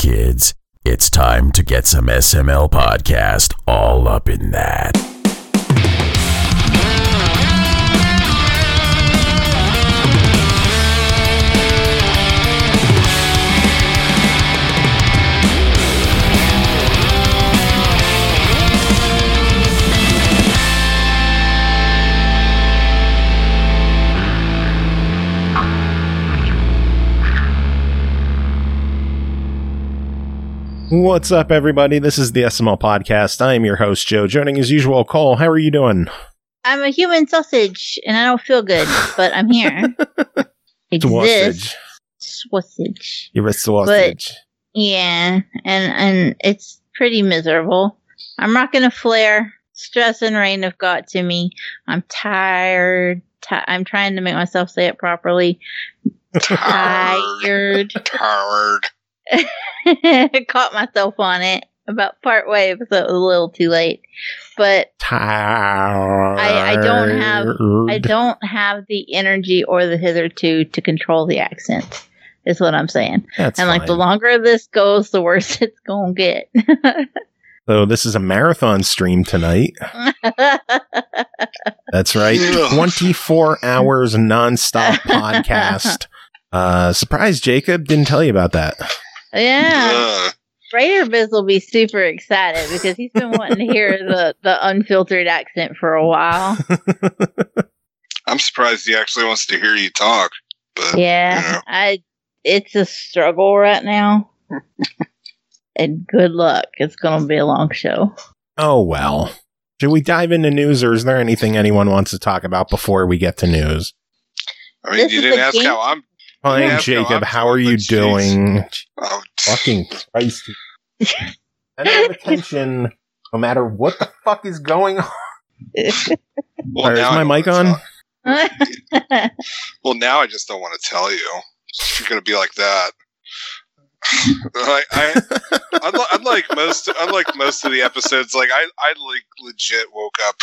kids. It's time to get some SML podcast all up in that. What's up, everybody? This is the SML Podcast. I am your host, Joe. Joining as usual, Cole. How are you doing? I'm a human sausage, and I don't feel good, but I'm here. Sausage. Sausage. You're a sausage. But, yeah, and it's pretty miserable. I'm not going to flare. Stress and rain have got to me. I'm tired. I'm trying to make myself say it properly. Tired. I caught myself on it about part way, so it was a little too late. But I don't have the energy or the hitherto to control the accent, is what I'm saying. That's and fine. The longer this goes, the worse it's gonna get. So this is a marathon stream tonight. That's right. 24 hours nonstop podcast. Surprise, Jacob didn't tell you about that. Yeah. Raider Biz will be super excited because he's been wanting to hear the unfiltered accent for a while. I'm surprised he actually wants to hear you talk. But, yeah, it's a struggle right now. And good luck. It's going to be a long show. Oh, well. Should we dive into news, or is there anything anyone wants to talk about before we get to news? I mean, you didn't ask how I'm... Fine, Jacob, how are you doing? Oh, fucking Christ. I have attention no matter what the fuck is going on. Well, is my mic on? Well, now I just don't want to tell you. You're going to be like that. Unlike most of the episodes, like I like legit woke up.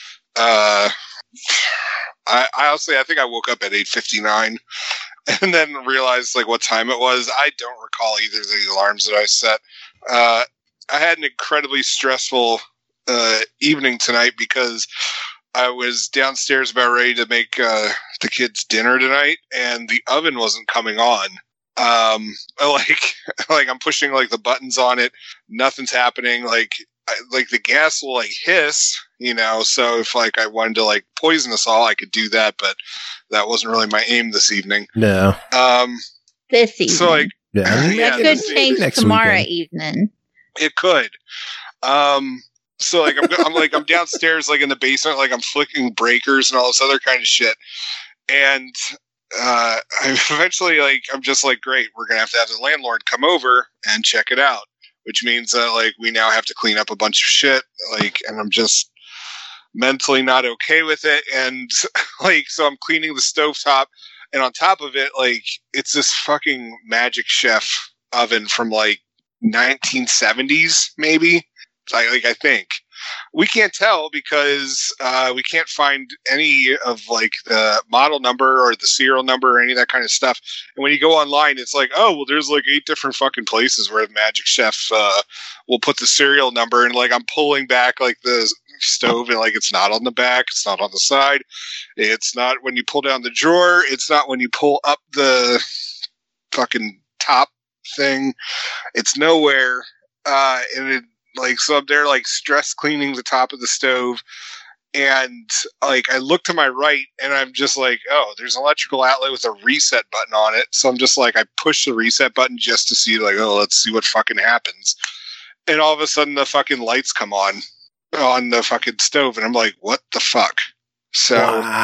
I honestly, I think I woke up at 8:59. And then realized like what time it was. I don't recall either of the alarms that I set. I had an incredibly stressful evening tonight because I was downstairs about ready to make the kids dinner tonight, and the oven wasn't coming on. Like I'm pushing like the buttons on it, nothing's happening. Like the gas will like hiss, you know. So if like I wanted to like poison us all, I could do that, but that wasn't really my aim this evening. No. This evening. So like, that could change tomorrow evening. It could. So like I'm downstairs like in the basement, like I'm flicking breakers and all this other kind of shit, and I eventually like I'm just like, great, we're gonna have to have the landlord come over and check it out, which means that like we now have to clean up a bunch of shit, like, and I'm just mentally not okay with it. And like, so I'm cleaning the stovetop, and on top of it, like, it's this fucking Magic Chef oven from like 1970s, maybe. I think we can't tell because we can't find any of like the model number or the serial number or any of that kind of stuff. And when you go online, it's like, oh, well, there's like 8 different fucking places where the Magic Chef will put the serial number. And like, I'm pulling back like the stove, and like, it's not on the back, it's not on the side, it's not when you pull down the drawer, it's not when you pull up the fucking top thing, it's nowhere. And it, like, so I'm there like stress cleaning the top of the stove, and like I look to my right and I'm just like, oh, there's an electrical outlet with a reset button on it. So I'm just like, I push the reset button just to see like, oh, let's see what fucking happens. And all of a sudden the fucking lights come on the fucking stove, and I'm like, what the fuck? So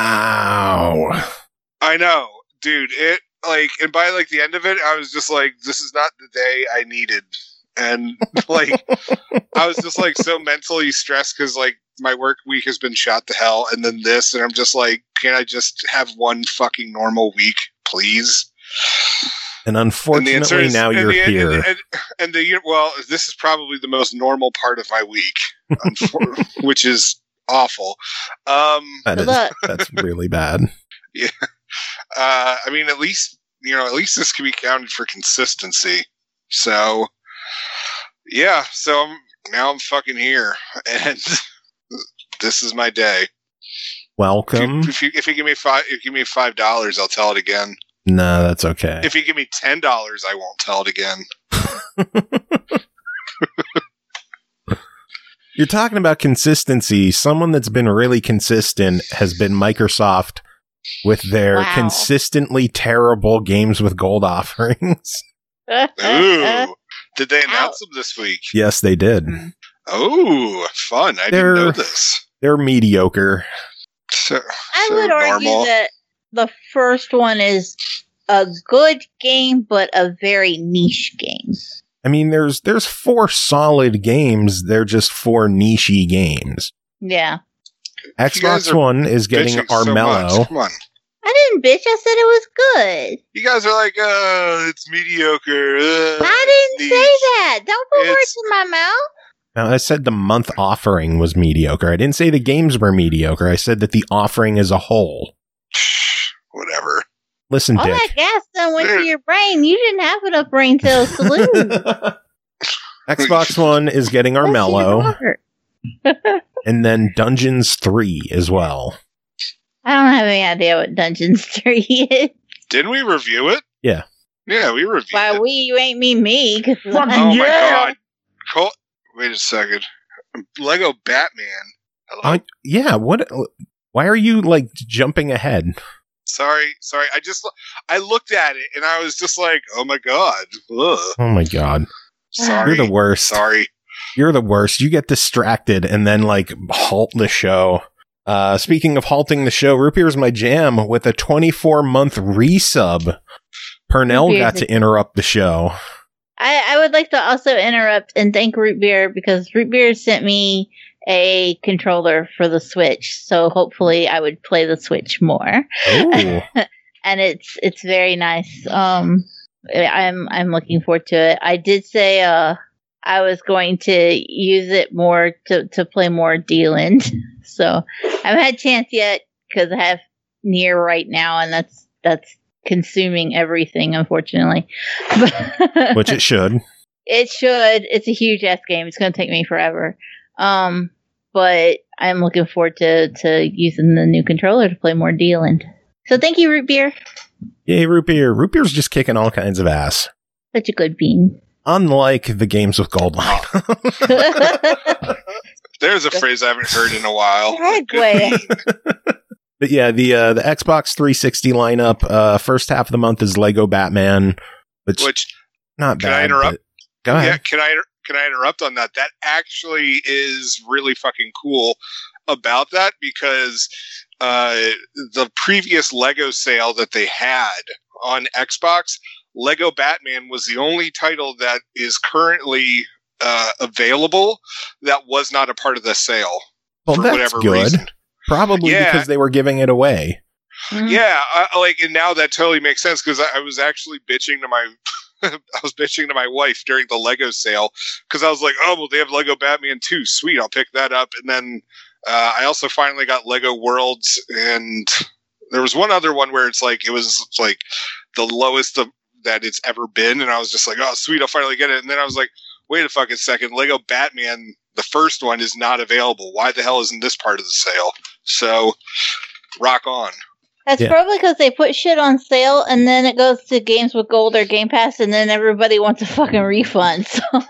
wow. I know, dude, it like, and by like the end of it, I was just like, this is not the day I needed. And like, I was just like so mentally stressed because like my work week has been shot to hell, and then this, and I'm just like, can I just have one fucking normal week, please? And unfortunately, now you're here. Well, this is probably the most normal part of my week, which is awful. That's really bad. Yeah. I mean, at least this can be counted for consistency. So Yeah, so I'm fucking here, and this is my day. Welcome. If you give me $5, I'll tell it again. No, that's okay. If you give me $10, I won't tell it again. You're talking about consistency. Someone that's been really consistent has been Microsoft with their consistently terrible games with gold offerings. Ooh. Did they announce them this week? Yes, they did. Oh, fun. I didn't know this. They're mediocre. I would argue that the first one is a good game, but a very niche game. I mean, there's 4 solid games. They're just 4 niche-y games. Yeah. Xbox One is getting Armello. So come on. I didn't bitch. I said it was good. You guys are like, it's mediocre. I didn't say that. Don't put words in my mouth. Now, I said the month offering was mediocre. I didn't say the games were mediocre. I said that the offering as a whole. Whatever. Listen, all Dick. that gas done went to your brain. You didn't have enough brain cells to lose. Xbox One is getting Armello. And then Dungeons 3 as well. I don't have any idea what Dungeons 3 is. Didn't we review it? Yeah. Yeah, we reviewed Why it. you ain't me. Oh my god. Wait a second. Lego Batman. Yeah, what? Why are you, like, jumping ahead? Sorry. I looked at it and I was just like, oh my god. Ugh. Oh my god. Sorry. You're the worst. Sorry. You're the worst. You get distracted and then, like, halt the show. Speaking of halting the show, Root Beer's my jam with a 24-month resub. Purnell got to interrupt the show. I would like to also interrupt and thank Root Beer because Root Beer sent me a controller for the Switch, so hopefully I would play the Switch more. Ooh. And it's very nice. I'm looking forward to it. I did say I was going to use it more to play more D-Land. So I haven't had a chance yet because I have Nier right now, and that's consuming everything, unfortunately. Which it should. It should. It's a huge ass game. It's going to take me forever. But I'm looking forward to using the new controller to play more D-Land. So thank you, Root Beer. Yay, Root Beer. Root Beer's just kicking all kinds of ass. Such a good bean. Unlike the games with gold line. There's a phrase I haven't heard in a while. But yeah, the Xbox 360 lineup, first half of the month is Lego Batman, which not bad. Can I interrupt? Go ahead. Yeah, can I interrupt on that? That actually is really fucking cool about that because the previous Lego sale that they had on Xbox, Lego Batman was the only title that is currently available that was not a part of the sale. Well, for that's whatever good. reason. Probably because they were giving it away. Mm-hmm. Yeah, and now that totally makes sense because I was actually bitching to my wife during the Lego sale because I was like, oh, well, they have Lego Batman 2. Sweet, I'll pick that up. And then I also finally got Lego Worlds, and there was one other one where it was like the lowest that it's ever been, and I was just like, oh, sweet, I'll finally get it. And then I was like, wait a fucking second, Lego Batman, the first one, is not available. Why the hell isn't this part of the sale? So, rock on. That's probably because they put shit on sale and then it goes to games with gold or Game Pass and then everybody wants a fucking refund.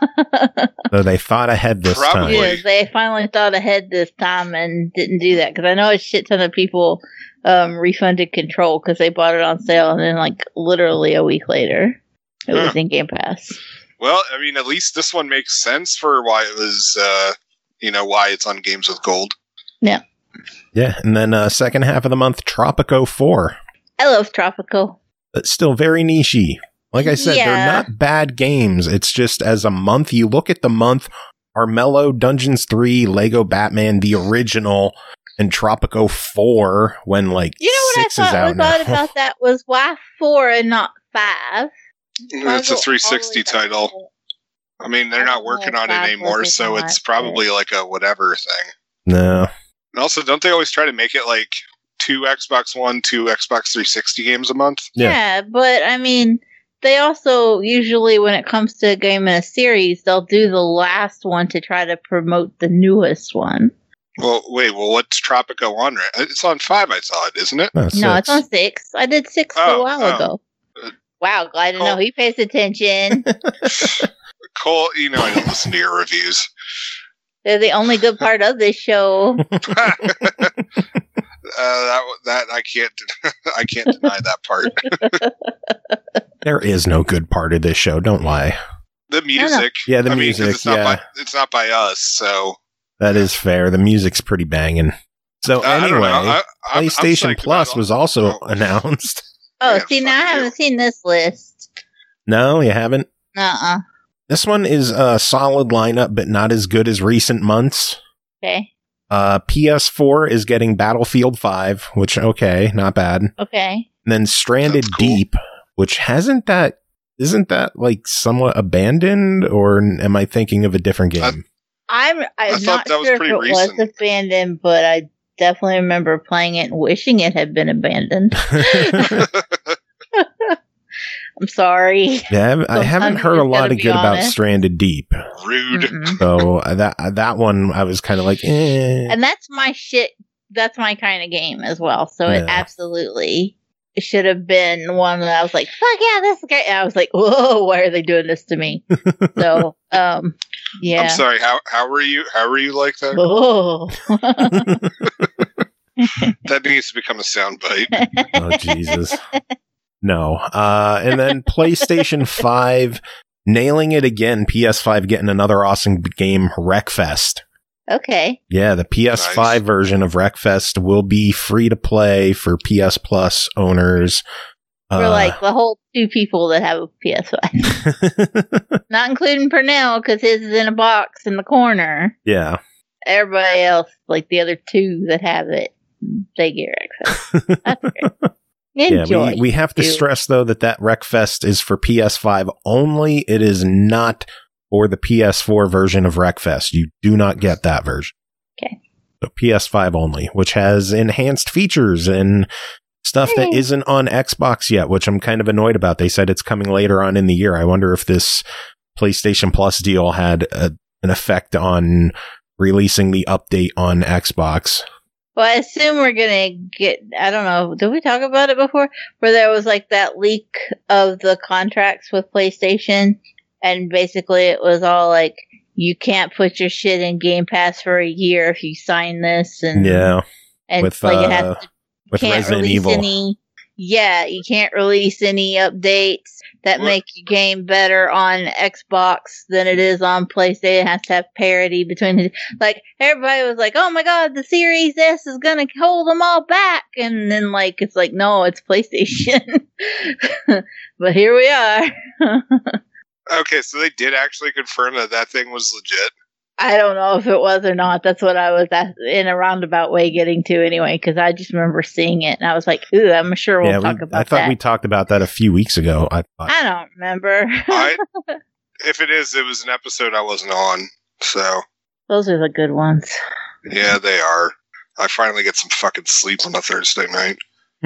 So they thought ahead this time. Yeah, they finally thought ahead this time and didn't do that because I know a shit ton of people refunded Control because they bought it on sale and then like literally a week later it was in Game Pass. Well, I mean, at least this one makes sense for why it was, why it's on Games with Gold. Yeah. Yeah, and then second half of the month, Tropico 4. I love Tropico. But still very niche-y. Like I said, they're not bad games. It's just as a month, you look at the month, Armello, Dungeons 3, Lego Batman, the original, and Tropico 4 when like 6 is out now. I thought about that was why 4 and not 5? It's a 360 title. I mean, they're not working on it anymore, so it's probably like a whatever thing. No. And also, don't they always try to make it like 2 Xbox One, 2 Xbox 360 games a month? Yeah, but I mean, they also usually, when it comes to a game in a series, they'll do the last one to try to promote the newest one. Well, wait. Well, what's Tropico on? Right? It's on 5. I thought, isn't it? No, it's on 6. I did 6 a while ago. Wow, glad to know he pays attention. Cole, I don't listen to your reviews. They're the only good part of this show. That I can't deny that part. There is no good part of this show. Don't lie. The music, the music. It's not by us, so that is fair. The music's pretty banging. So anyway, PlayStation Plus was also announced. Oh, see, now I haven't seen this list. No, you haven't? Uh-uh. This one is a solid lineup, but not as good as recent months. Okay. PS4 is getting Battlefield 5, which, okay, not bad. Okay. And then Stranded Deep, which isn't that like somewhat abandoned, or am I thinking of a different game? I'm not sure if it was abandoned, but I definitely remember playing it and wishing it had been abandoned. I'm sorry. Yeah, I haven't heard a lot of good about Stranded Deep. Rude. Mm-mm. So that one I was kind of like, eh. And that's my shit. That's my kind of game as well. So it absolutely should have been one that I was like, fuck yeah, this is great. And I was like, whoa, why are they doing this to me? So, yeah. I'm sorry. How were you like that? Oh. That needs to become a soundbite. Oh, Jesus. No. And then PlayStation 5 nailing it again. PS5 getting another awesome game, Wreckfest. Okay. Yeah, the PS5 version of Wreckfest will be free to play for PS Plus owners. For like the whole 2 people that have a PS5. Not including Pernell, because his is in a box in the corner. Yeah. Everybody else, like the other 2 that have it, they get Wreckfest. That's great. Enjoy. Yeah, we have to stress, though, that Wreckfest is for PS5 only. It is not for the PS4 version of Wreckfest. You do not get that version. Okay. So PS5 only, which has enhanced features and stuff that isn't on Xbox yet, which I'm kind of annoyed about. They said it's coming later on in the year. I wonder if this PlayStation Plus deal had an effect on releasing the update on Xbox. Well, I assume we're going to get, I don't know, did we talk about it before? Where there was like that leak of the contracts with PlayStation, and basically it was all like, you can't put your shit in Game Pass for a year if you sign this. And with, like it has to, with Resident Evil. You can't release any updates that make your game better on Xbox than it is on PlayStation. It has to have parity between the, like, everybody was like, oh my god, the Series S is gonna hold them all back, and then like it's like, no, it's PlayStation. But here we are. Okay, so they did actually confirm that thing was legit. I don't know if it was or not. That's what I was in a roundabout way getting to anyway, because I just remember seeing it and I was like, ooh, I'm sure we'll talk about that. I thought we talked about that a few weeks ago. I don't remember. If it is, it was an episode I wasn't on, so. Those are the good ones. Yeah, they are. I finally get some fucking sleep on a Thursday night.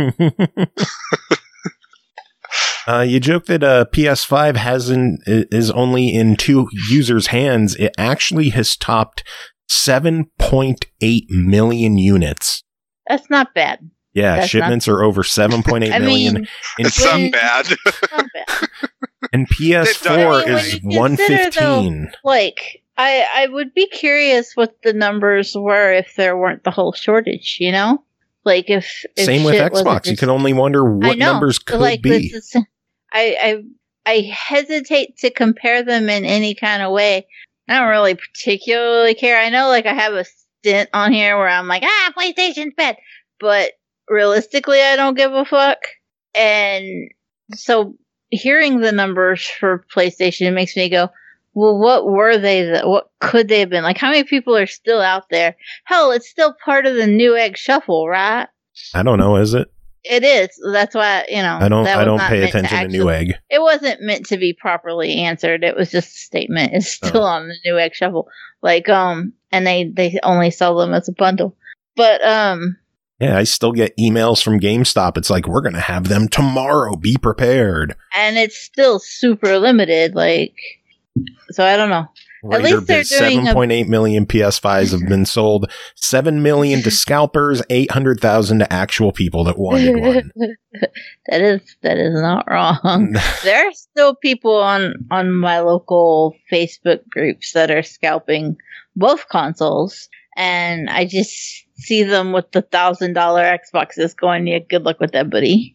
You joke that PS5 is only in 2 users' hands. It actually has topped 7.8 million units. That's not bad. Yeah, that's shipments are over 7.8 million. It's not bad. And PS4 is 115. Though, like, I would be curious what the numbers were if there weren't the whole shortage, you know? Like if same with Xbox, you can only wonder what numbers could be. I hesitate to compare them in any kind of way. I don't really particularly care. I know, like, I have a stint on here where I'm like, PlayStation's bad, but realistically, I don't give a fuck. And so, hearing the numbers for PlayStation makes me go, well, what were they? What could they have been? Like, how many people are still out there? Hell, it's still part of the Newegg Shuffle, right? I don't know. Is it? It is. That's why, I don't pay attention to Newegg. It wasn't meant to be properly answered. It was just a statement. It's still on the Newegg Shuffle. Like, and they only sell them as a bundle. But, Yeah, I still get emails from GameStop. It's like, we're going to have them tomorrow. Be prepared. And it's still super limited. Like, so I don't know. At least they're doing 7.8 million PS5s have been sold. 7 million to scalpers, 800,000 to actual people that wanted one. That is not wrong. There are still people on my local Facebook groups that are scalping both consoles, and I just see them with the $1,000 Xboxes going, yeah, good luck with that, buddy.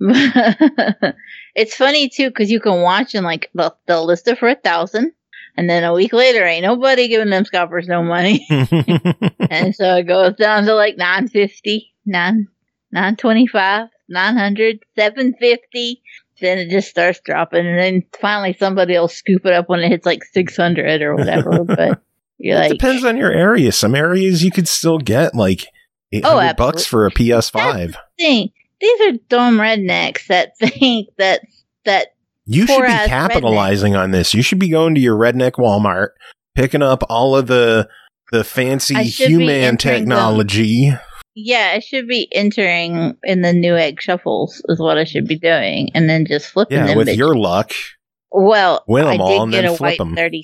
It's funny too, because you can watch and like they'll list it for $1,000. And then a week later, ain't nobody giving them scalpers no money. And so it goes down to like $950, $925, $900, $750. Then it just starts dropping. And then finally somebody will scoop it up when it hits like $600 or whatever. But you're it depends on your area. Some areas you could still get like $800 for a PS5. That's the thing. These are dumb rednecks that think that you should be capitalizing on this. You should be going to your redneck Walmart, picking up all of the fancy human technology. Yeah, I should be entering in the new egg shuffles is what I should be doing, and then just flipping them. Yeah, with your luck. Well, I did get a white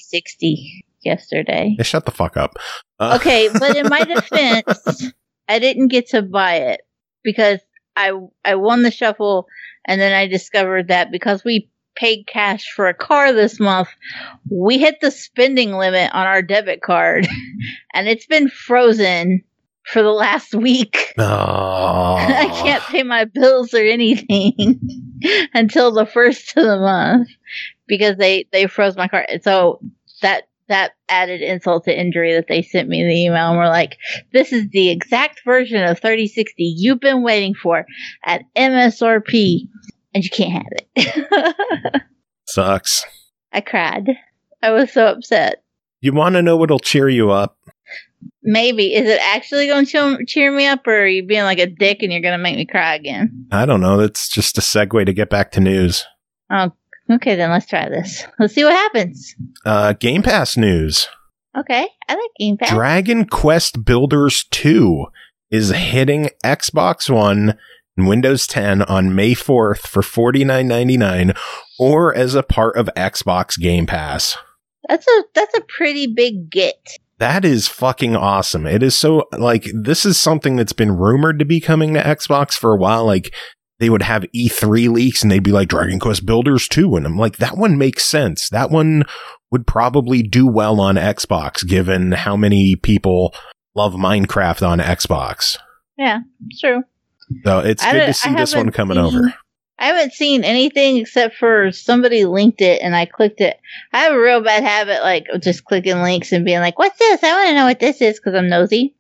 3060 yesterday. Hey, shut the fuck up. Okay, but in my defense, I didn't get to buy it because I won the shuffle, and then I discovered that because we paid cash for a car this month, we hit the spending limit on our debit card, and it's been frozen for the last week. Oh. I can't pay my bills or anything until the first of the month because they froze my card. So that added insult to injury that they sent me the email and were like, this is the exact version of 3060 you've been waiting for at MSRP. And you can't have it. Sucks. I cried. I was so upset. You want to know what'll cheer you up? Maybe. Is it actually going to cheer me up, or are you being like a dick and you're going to make me cry again? I don't know. That's just a segue to get back to news. Oh, okay. Then let's try this. Let's see what happens. Game Pass news. Okay. I like Game Pass. Dragon Quest Builders 2 is hitting Xbox One and Windows 10 on May 4th for $49.99 or as a part of Xbox Game Pass. That's a pretty big get. That is fucking awesome. It is so, like, this is something that's been rumored to be coming to Xbox for a while. Like, they would have E3 leaks and they'd be like, Dragon Quest Builders 2. And I'm like, that one makes sense. That one would probably do well on Xbox, given how many people love Minecraft on Xbox. Yeah, it's true. So it's good to see this one coming over. I haven't seen anything except for somebody linked it and I clicked it. I have a real bad habit, like, of just clicking links and being like, what's this? I want to know what this is because I'm nosy.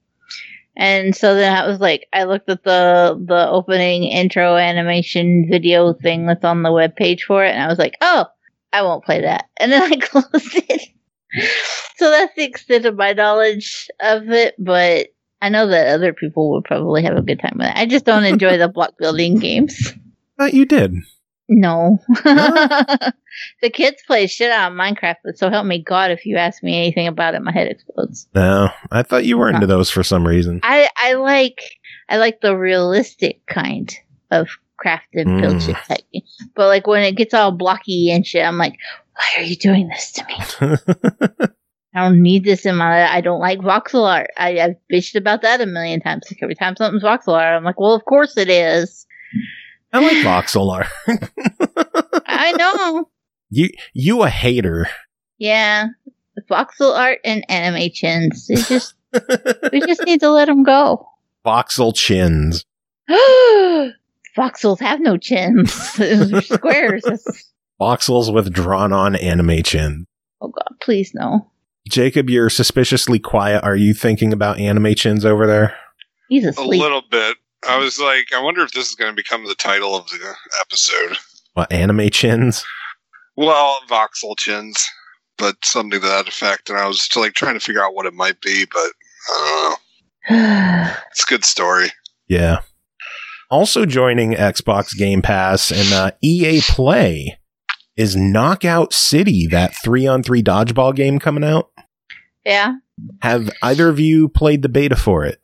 And so then I was like, I looked at the opening intro animation video thing that's on the webpage for it, and I was like, oh, I won't play that. And then I closed it. So that's the extent of my knowledge of it, but I know that other people would probably have a good time with it. I just don't enjoy the block building games. Thought you did. No. The kids play shit out of Minecraft, but so help me God, if you ask me anything about it, my head explodes. No, I thought you were into those for some reason. I like the realistic kind of crafted build shit type game. But like when it gets all blocky and shit, I'm like, why are you doing this to me? I don't need this in my. I don't like voxel art. I've bitched about that a million times. Like every time something's voxel art, I'm like, well, of course it is. I like voxel art. I know. You a hater. Yeah. Voxel art and anime chins. We just need to let them go. Voxel chins. Voxels have no chins. They're squares. Voxels with drawn-on anime chin. Oh God, please no. Jacob, you're suspiciously quiet. Are you thinking about anime chins over there? He's asleep. A little bit. I was like, I wonder if this is going to become the title of the episode. What, anime chins? Well, voxel chins, but something to that effect. And I was still like trying to figure out what it might be, but I don't know. It's a good story. Yeah. Also joining Xbox Game Pass and EA Play is Knockout City, that 3-on-3 dodgeball game coming out. Yeah. Have either of you played the beta for it?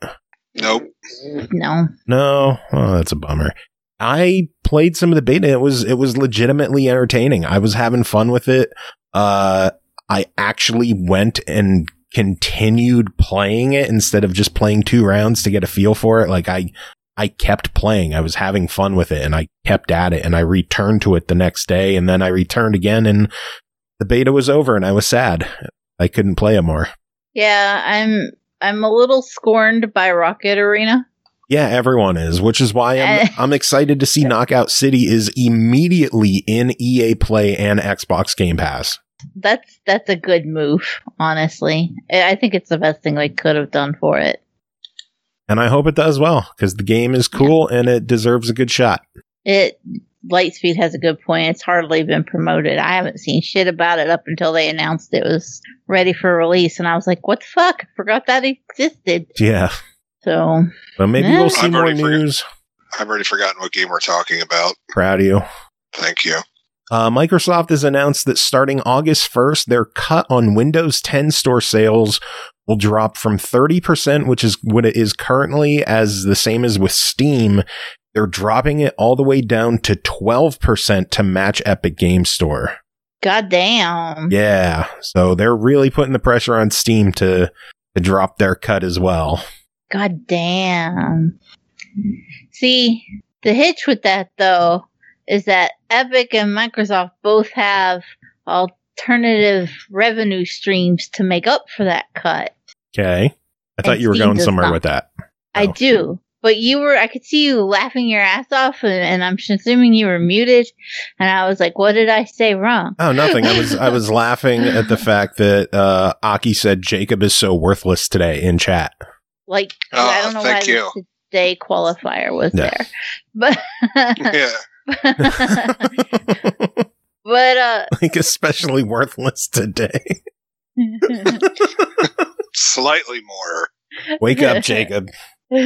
Nope. No. Oh, that's a bummer. I played some of the beta. It was legitimately entertaining. I was having fun with it. I actually went and continued playing it instead of just playing 2 rounds to get a feel for it. Like I kept playing. I was having fun with it and I kept at it, and I returned to it the next day, and then I returned again and the beta was over and I was sad. I couldn't play it more. Yeah, I'm a little scorned by Rocket Arena. Yeah, everyone is, which is why I'm excited to see Knockout City is immediately in EA Play and Xbox Game Pass. That's a good move, honestly. I think it's the best thing they could have done for it. And I hope it does well, because the game is cool and it deserves a good shot. Lightspeed has a good point. It's hardly been promoted. I haven't seen shit about it up until they announced it was ready for release, and I was like, what the fuck? I forgot that existed. Yeah. So. But maybe we'll see more news. I've already forgotten what game we're talking about. Proud of you. Thank you. Microsoft has announced that starting August 1st, their cut on Windows 10 store sales will drop from 30%, which is what it is currently, as the same as with Steam. They're dropping it all the way down to 12% to match Epic Games Store. God damn. Yeah. So they're really putting the pressure on Steam to drop their cut as well. God damn. See, the hitch with that, though, is that Epic and Microsoft both have alternative revenue streams to make up for that cut. Okay. I thought you were going somewhere with that. I do. But I could see you laughing your ass off, and I'm assuming you were muted. And I was like, what did I say wrong? Oh, nothing. I was laughing at the fact that Aki said Jacob is so worthless today in chat. Like, I don't know why the today qualifier was there. But yeah. But like especially worthless today. Slightly more. Wake up, Jacob. You've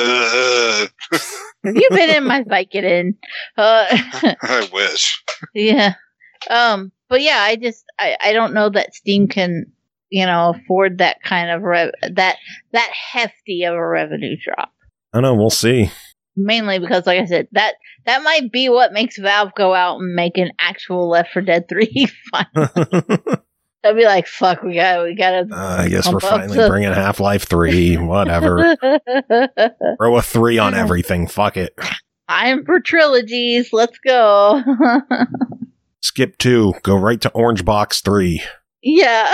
been in my Vicodin. I wish. Yeah. But yeah, I don't know that Steam can, afford that kind of that hefty of a revenue drop. I don't know, we'll see. Mainly because, like I said, that might be what makes Valve go out and make an actual Left 4 Dead 3 finally. They'll be like, fuck, we gotta. I guess we're finally bringing Half-Life 3, whatever. Throw a 3 on everything, fuck it. I'm for trilogies, let's go. Skip 2, go right to Orange Box 3. Yeah.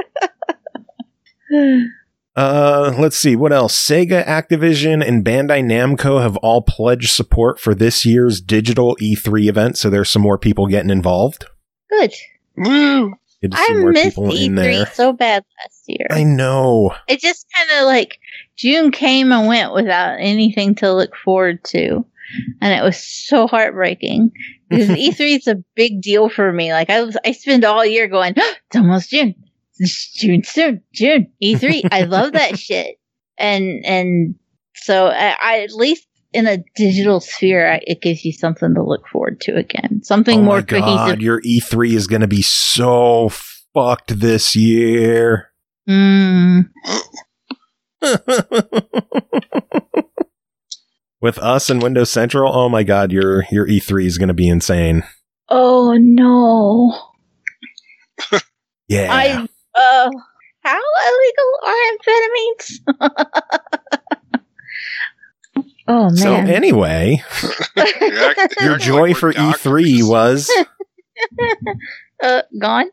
Let's see, what else? Sega, Activision, and Bandai Namco have all pledged support for this year's digital E3 event, so there's some more people getting involved. Good. Woo! I missed E3 so bad last year. I know. It just kind of like June came and went without anything to look forward to. And it was so heartbreaking because E3 is a big deal for me. Like I spend all year going, it's almost June. It's June soon. June. E3. I love that shit. And so I at least in a digital sphere, it gives you something to look forward to again. Something more cohesive. Oh my God, your E3 is going to be so fucked this year. With us and Windows Central, oh my God, your E3 is going to be insane. Oh no. Yeah. How illegal are amphetamines? Oh, man. So anyway, your joy for E3 was... gone.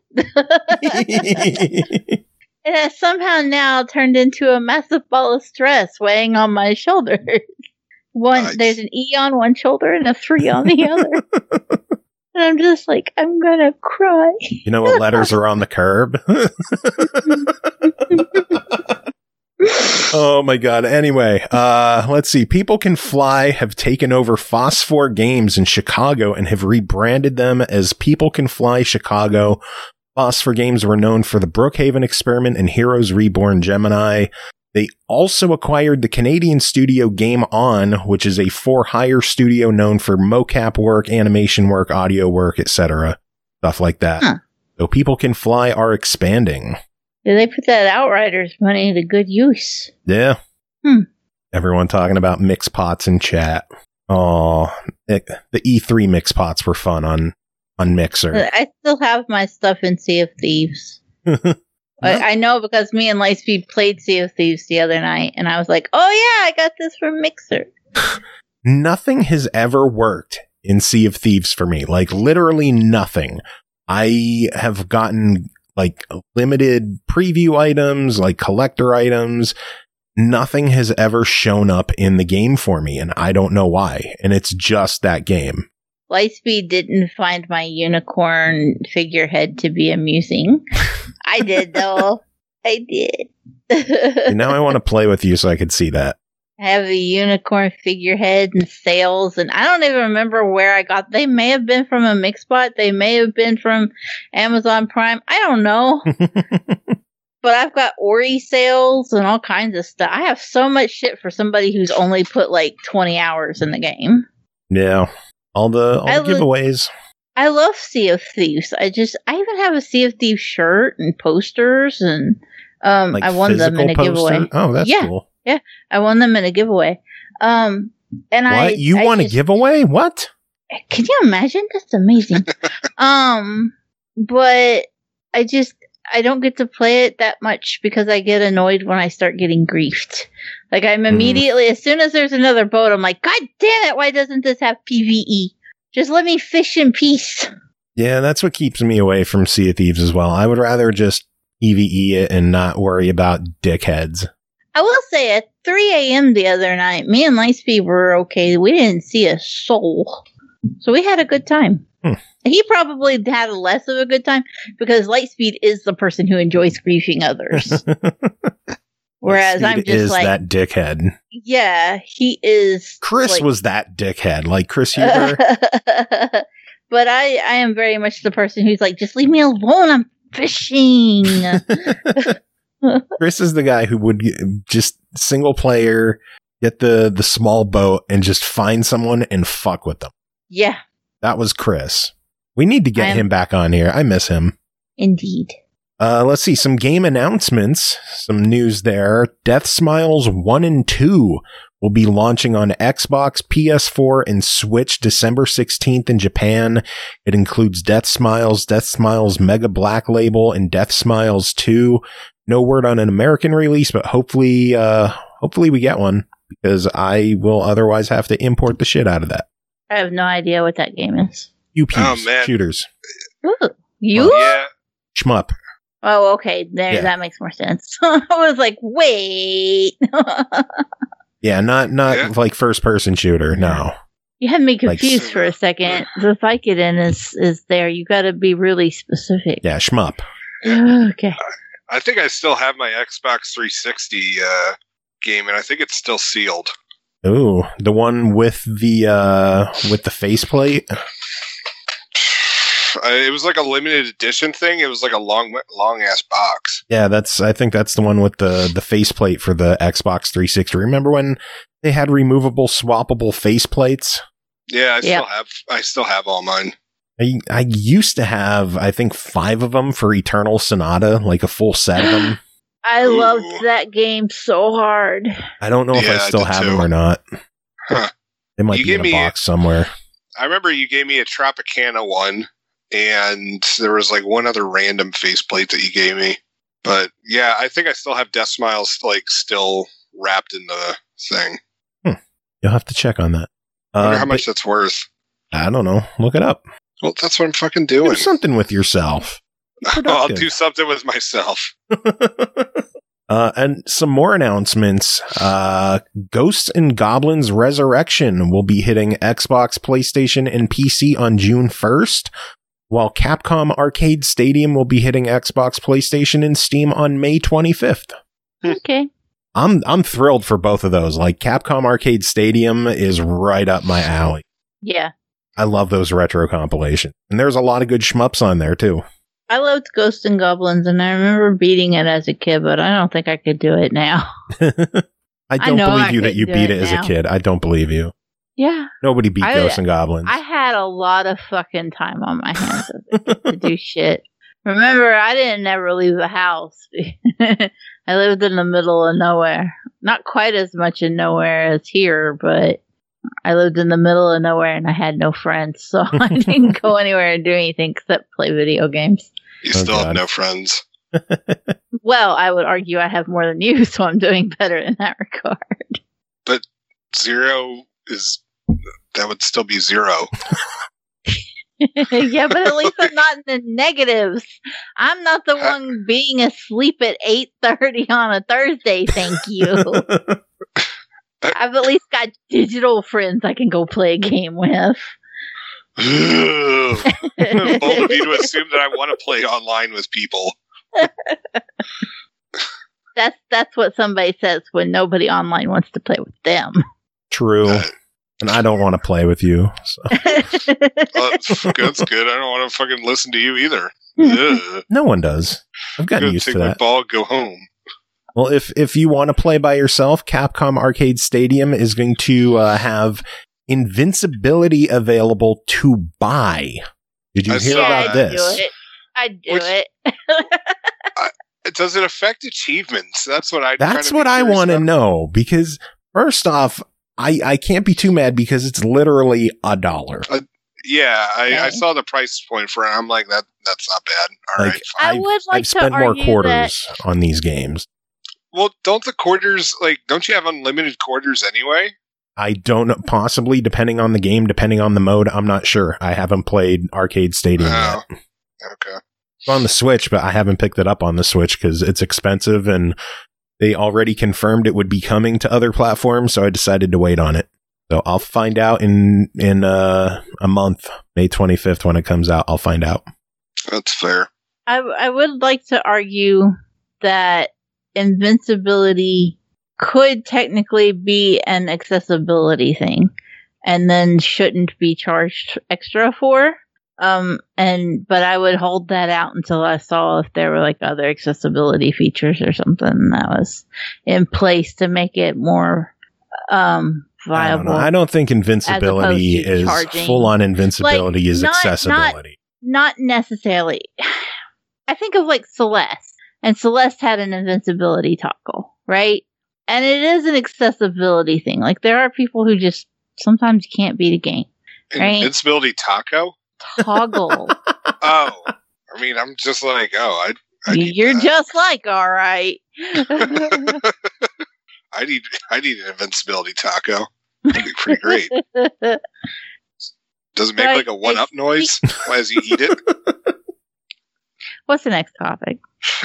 It has somehow now turned into a massive ball of stress weighing on my shoulders. There's an E on one shoulder and a 3 on the other. And I'm just like, I'm gonna cry. You know what letters are on the curb? Oh my God. Anyway, let's see. People Can Fly have taken over Phosphor Games in Chicago and have rebranded them as People Can Fly Chicago. Phosphor Games were known for the Brookhaven Experiment and Heroes Reborn Gemini. They also acquired the Canadian studio Game On, which is a for-hire studio known for mocap work, animation work, audio work, etc. Stuff like that. Huh. So People Can Fly are expanding. Yeah, they put that Outriders money to good use. Yeah. Everyone talking about mix pots in chat. Oh, the E3 mix pots were fun on Mixer. I still have my stuff in Sea of Thieves. I know because me and Lightspeed played Sea of Thieves the other night, and I was like, oh yeah, I got this from Mixer. Nothing has ever worked in Sea of Thieves for me. Like, literally nothing. I have gotten, like, limited preview items, like collector items. Nothing has ever shown up in the game for me, and I don't know why. And it's just that game. Lightspeed didn't find my unicorn figurehead to be amusing. I did, though. I did. And now I want to play with you so I could see that. I have a unicorn figurehead and sails, and I don't even remember where I got. They may have been from a Mixbot. They may have been from Amazon Prime. I don't know. But I've got Ori sails and all kinds of stuff. I have so much shit for somebody who's only put like 20 hours in the game. Yeah. All the giveaways. I love Sea of Thieves. I even have a Sea of Thieves shirt and posters, and like I won them in a giveaway. Oh, that's cool. Yeah, I won them in a giveaway. And what? You won a giveaway? What? Can you imagine? That's amazing. But I don't get to play it that much because I get annoyed when I start getting griefed. Like, I'm immediately, as soon as there's another boat, I'm like, God damn it, why doesn't this have PvE? Just let me fish in peace. Yeah, that's what keeps me away from Sea of Thieves as well. I would rather just PvE it and not worry about dickheads. I will say, at 3 a.m. the other night, me and Lightspeed were okay. We didn't see a soul. So we had a good time. He probably had less of a good time because Lightspeed is the person who enjoys griefing others. Whereas I'm just like that dickhead. Yeah, he is. Chris was that dickhead, like Chris Huber. But I am very much the person who's like, just leave me alone. I'm fishing. Chris is the guy who would just single player, get the small boat and just find someone and fuck with them. Yeah. That was Chris. We need to get him back on here. I miss him. Indeed. Let's see. Some game announcements. Some news there. Death Smiles 1 and 2 will be launching on Xbox, PS4, and Switch December 16th in Japan. It includes Death Smiles Mega Black Label, and Death Smiles 2. No word on an American release, but hopefully we get one because I will otherwise have to import the shit out of that. I have no idea what that game is. Shooters. Ooh, you? Yeah. Shmup. Oh, okay. That makes more sense. I was like, wait. Yeah, not like first person shooter. No. You had me confused for a second. The Vicodin is there. You got to be really specific. Yeah, shmup. Okay. I think I still have my Xbox 360 game, and I think it's still sealed. Ooh, the one with the faceplate. It was like a limited edition thing. It was like a long ass box. Yeah, I think that's the one with the faceplate for the Xbox 360. Remember when they had removable, swappable faceplates? Yeah, I still have all mine. I used to have, I think, 5 of them for Eternal Sonata, like a full set of them. I loved that game so hard. I don't know if I still have them or not. Huh. They might be in a box somewhere. I remember you gave me a Tropicana one, and there was like one other random faceplate that you gave me. But yeah, I think I still have Death Smiles like still wrapped in the thing. You'll have to check on that. I wonder how much that's worth. I don't know. Look it up. Well, that's what I'm fucking doing. Do something with yourself. I'll do something with myself. And some more announcements. Ghosts and Goblins Resurrection will be hitting Xbox, PlayStation, and PC on June 1st, while Capcom Arcade Stadium will be hitting Xbox, PlayStation, and Steam on May 25th. Okay. I'm thrilled for both of those. Like, Capcom Arcade Stadium is right up my alley. Yeah. I love those retro compilations. And there's a lot of good shmups on there, too. I loved Ghosts and Goblins, and I remember beating it as a kid, but I don't think I could do it now. I don't believe you that you beat it as a kid. I don't believe you. Yeah. Nobody beat Ghosts and Goblins. I had a lot of fucking time on my hands to do shit. Remember, I didn't never leave the house. I lived in the middle of nowhere. not quite as much in nowhere as here, but I lived in the middle of nowhere and I had no friends, so I didn't go anywhere and do anything except play video games. You still have no friends. Well, I would argue I have more than you, so I'm doing better in that regard. But 0 that would still be 0. Yeah, but at least I'm not in the negatives. I'm not the one being asleep at 8:30 on a Thursday, thank you. I've at least got digital friends I can go play a game with. Bold of you to assume that I want to play online with people. That's what somebody says when nobody online wants to play with them. True. And I don't want to play with you. So. That's good. I don't want to fucking listen to you either. No one does. I've gotten used to that. Take my ball, go home. Well, if you want to play by yourself, Capcom Arcade Stadium is going to have invincibility available to buy. Did you hear about this? I'd do it. Does it affect achievements? That's what I want to know, because first off, I can't be too mad because it's literally $1. I saw the price point for it. I'm like, that's not bad. All right. I've spent more quarters on these games. Well, don't you have unlimited quarters anyway? I don't know. Possibly, depending on the game, depending on the mode. I'm not sure. I haven't played Arcade Stadium yet. Okay. It's on the Switch, but I haven't picked it up on the Switch because it's expensive and they already confirmed it would be coming to other platforms, so I decided to wait on it. So I'll find out in a month, May 25th, when it comes out. I'll find out. That's fair. I would like to argue that invincibility could technically be an accessibility thing, and then shouldn't be charged extra for. But I would hold that out until I saw if there were like other accessibility features or something that was in place to make it more viable. I don't think invincibility is full on invincibility is accessibility. Not necessarily. I think of like Celeste, and Celeste had an invincibility toggle, right? And it is an accessibility thing. Like there are people who just sometimes can't beat a game. Right? Invincibility toggle. Oh, I mean, I'm just like, you're just like, all right. I need an invincibility taco. That'd be pretty great. Does it make like a 1-up noise as you eat it? What's the next topic?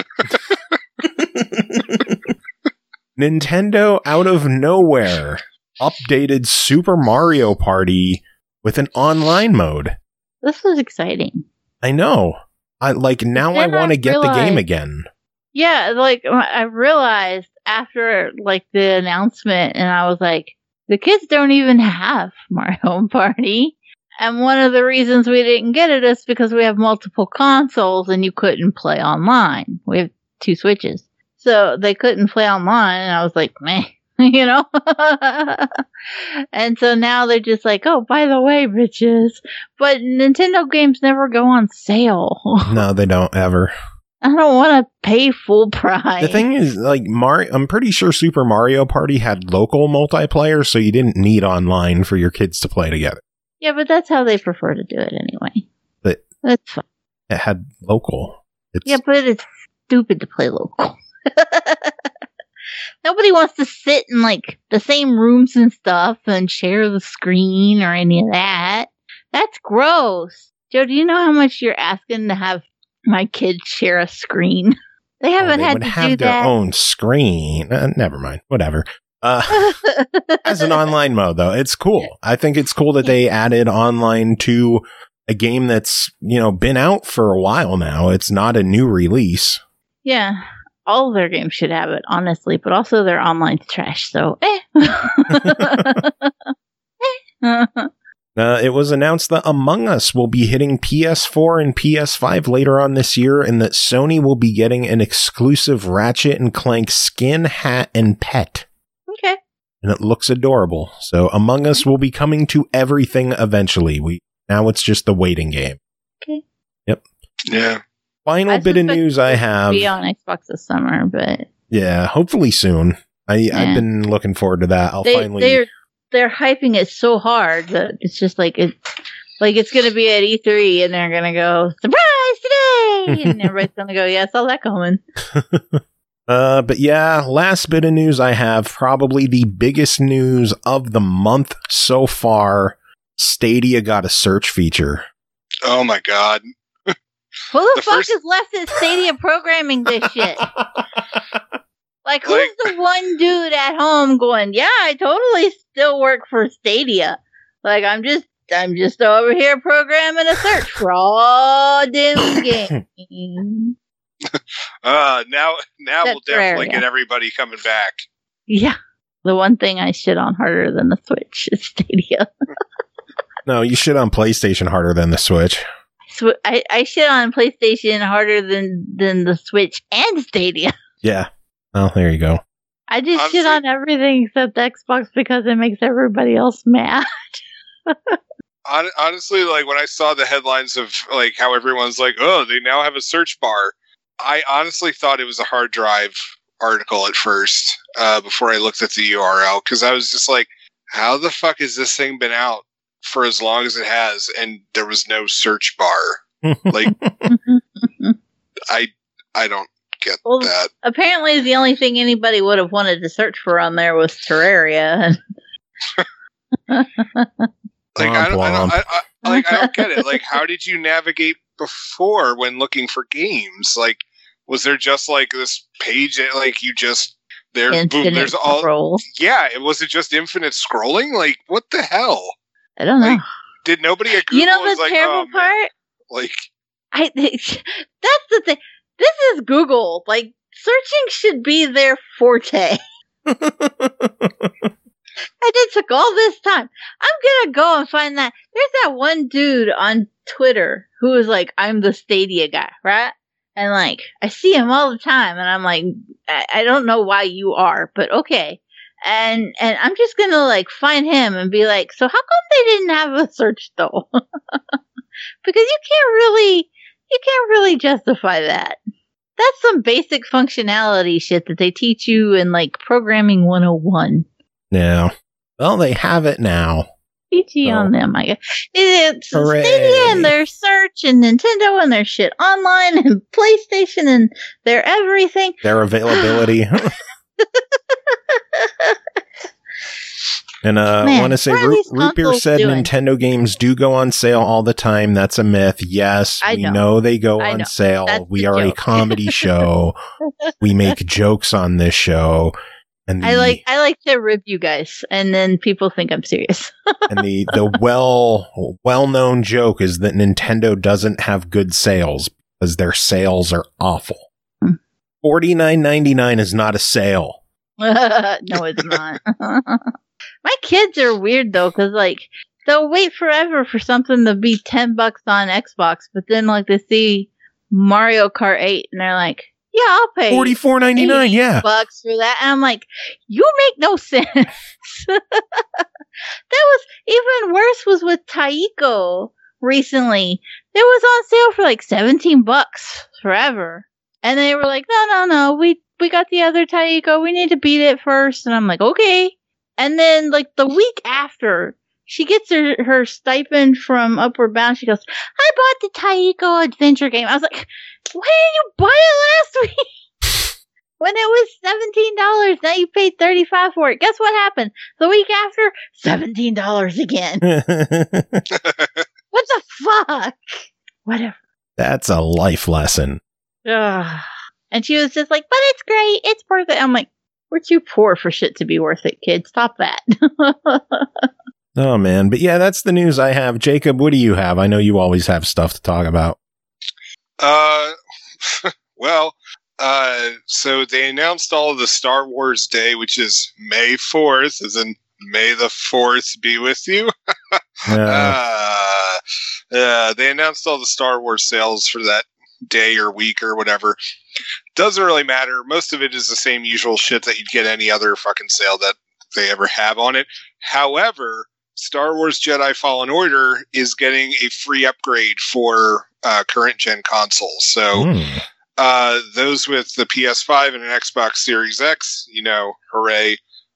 Nintendo out of nowhere updated Super Mario Party with an online mode. This was exciting. I know. I want to get the game again. Yeah, like I realized after like the announcement, and I was like, the kids don't even have Mario Party. And one of the reasons we didn't get it is because we have multiple consoles and you couldn't play online. We have 2 Switches. So they couldn't play online, and I was like, meh. You know? And so now they're just like, oh, by the way, bitches. But Nintendo games never go on sale. No, they don't ever. I don't want to pay full price. The thing is, like, I'm pretty sure Super Mario Party had local multiplayer, so you didn't need online for your kids to play together. Yeah, but that's how they prefer to do it anyway. But that's fine. It had local. Yeah, but it's stupid to play local. Nobody wants to sit in like the same rooms and stuff and share the screen or any of that. That's gross. Joe, do you know how much you're asking to have my kids share a screen? They haven't had to do that. They would have their own screen. Never mind. Whatever. As an online mode, though, it's cool. I think it's cool that they added online to a game that's, been out for a while now. It's not a new release. Yeah. All of their games should have it, honestly, but also their online's trash, so It was announced that Among Us will be hitting PS4 and PS5 later on this year, and that Sony will be getting an exclusive Ratchet and Clank skin, hat, and pet. Okay. And it looks adorable. So Among Us will be coming to everything eventually. Now it's just the waiting game. Okay. Yep. Yeah. Final bit of news I have. Be on Xbox this summer, but yeah, hopefully soon. I've been looking forward to that. They're hyping it so hard that it's just like it's going to be at E3 and they're going to go, surprise today! And everybody's going to go, yeah, I saw that coming. But yeah, last bit of news I have, probably the biggest news of the month so far. Stadia got a search feature. Oh my god. Who the fuck has left this Stadia programming this shit? Like, who's the one dude at home going, yeah, I totally still work for Stadia. Like, I'm just over here programming a search for all damn games. Now we'll definitely get everybody coming back. Yeah. The one thing I shit on harder than the Switch is Stadia. No, you shit on PlayStation harder than the Switch. I shit on PlayStation harder than the Switch and Stadia. Yeah. Well, there you go. I just shit on everything except Xbox because it makes everybody else mad. Honestly, like when I saw the headlines of like how everyone's like, oh, they now have a search bar, I honestly thought it was a hard drive article at first before I looked at the URL, because I was just like, how the fuck has this thing been out for as long as it has and there was no search bar? Like, I don't get that. Apparently the only thing anybody would have wanted to search for on there was Terraria. Like, I don't get it. Like, how did you navigate before when looking for games? Like, was there just like this page that, like, you just there? Boom, there's all. Scroll. Yeah, was it just infinite scrolling? Like, what the hell? I don't know. Like, did nobody at Google? You know the terrible part? Like, that's the thing. This is Google. Like, searching should be their forte. And it took all this time. I'm gonna go and find that. There's that one dude on Twitter who is like, I'm the Stadia guy, right? And like, I see him all the time, and I'm like, I don't know why you are, but okay. And I'm just gonna like find him and be like, so how come they didn't have a search though? Because you can't really justify that. That's some basic functionality shit that they teach you in like programming 101. Yeah. Well, they have it now. PG on them, I guess. It's Stadia and their search and Nintendo and their shit online and PlayStation and their everything. Their availability. And I want to say, Root Beer said Nintendo games do go on sale all the time. That's a myth. Yes, we know they go on sale. We are a comedy show. We make jokes on this show. And I like to rib you guys, and then people think I'm serious. And the well-known joke is that Nintendo doesn't have good sales because their sales are awful. $49.99 is not a sale. No, it's not. My kids are weird though, because like they'll wait forever for something to be $10 on Xbox, but then like they see Mario Kart 8 and they're like, yeah, I'll pay $44.99, yeah, bucks for that. And I'm like, you make no sense. That was even worse. Was with Taiko recently. It was on sale for like $17 forever, and they were like, no, we got the other Taiko. We need to beat it first. And I'm like, okay. And then like the week after, she gets her stipend from Upward Bound. She goes, I bought the Taiko adventure game. I was like, why did you buy it last week? When it was $17. Now you paid $35 for it. Guess what happened? The week after, $17 again. What the fuck? Whatever. That's a life lesson. Ugh. And she was just like, but it's great. It's worth it. I'm like, we're too poor for shit to be worth it, kid. Stop that. Oh, man. But yeah, that's the news I have. Jacob, what do you have? I know you always have stuff to talk about. So they announced all of the Star Wars Day, which is May 4th, as in May the 4th be with you. They announced all the Star Wars sales for that day or week or whatever. Doesn't really matter. Most of it is the same usual shit that you'd get any other fucking sale that they ever have on it. However, Star Wars Jedi Fallen Order is getting a free upgrade for current gen consoles. So Those with the PS5 and an Xbox Series X, hooray.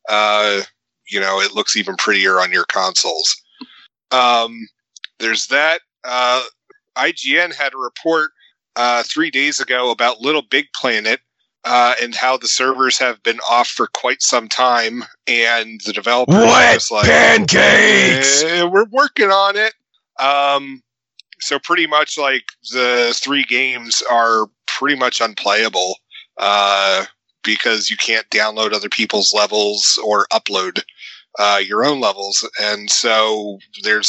It looks even prettier on your consoles. There's that. IGN had a report 3 days ago about Little Big Planet and how the servers have been off for quite some time, and the developers are just like, pancakes! We're working on it. So pretty much like the 3 games are pretty much unplayable because you can't download other people's levels or upload your own levels, and so there's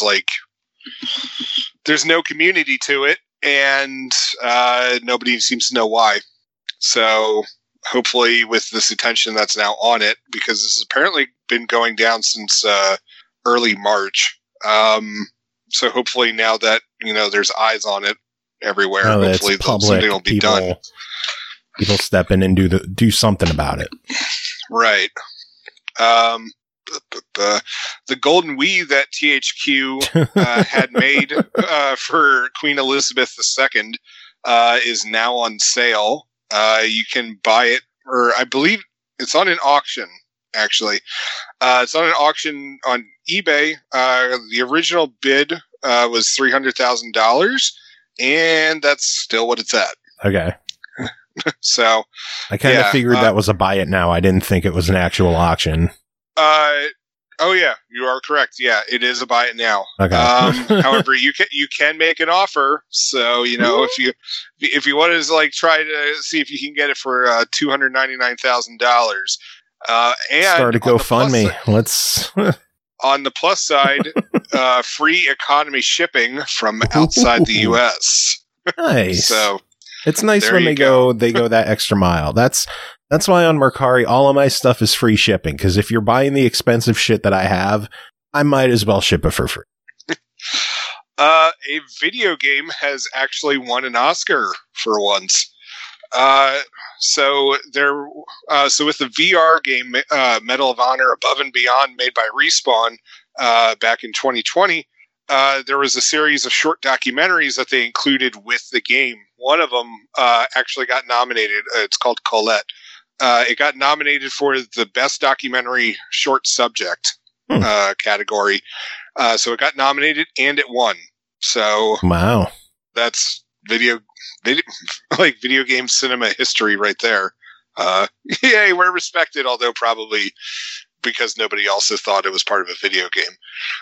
no community to it, and nobody seems to know why. So hopefully with this attention that's now on it, because this has apparently been going down since early March. So hopefully now that, there's eyes on it everywhere, hopefully something will be done. People step in and do something about it. Right. The golden Wii that THQ had made for Queen Elizabeth II is now on sale. You can buy it, or I believe it's on an auction, actually. It's on an auction on eBay. The original bid was $300,000, and that's still what it's at. Okay. So I kind of figured that was a buy it now. I didn't think it was an actual auction. Oh yeah, you are correct. Yeah, it is a buy it now. Okay. However, you can make an offer. So if you want to try to see if you can get it for $299,000, and start a GoFundMe. Let's. On the plus side, free economy shipping from outside the U.S. Nice. So it's nice when they go that extra mile. That's why on Mercari, all of my stuff is free shipping, because if you're buying the expensive shit that I have, I might as well ship it for free. A video game has actually won an Oscar for once. So with the VR game Medal of Honor Above and Beyond, made by Respawn back in 2020, there was a series of short documentaries that they included with the game. One of them actually got nominated. It's called Colette. It got nominated for the Best Documentary Short Subject category. So it got nominated and it won. So wow, that's video game cinema history right there. Yay, we're respected, although probably because nobody also thought it was part of a video game.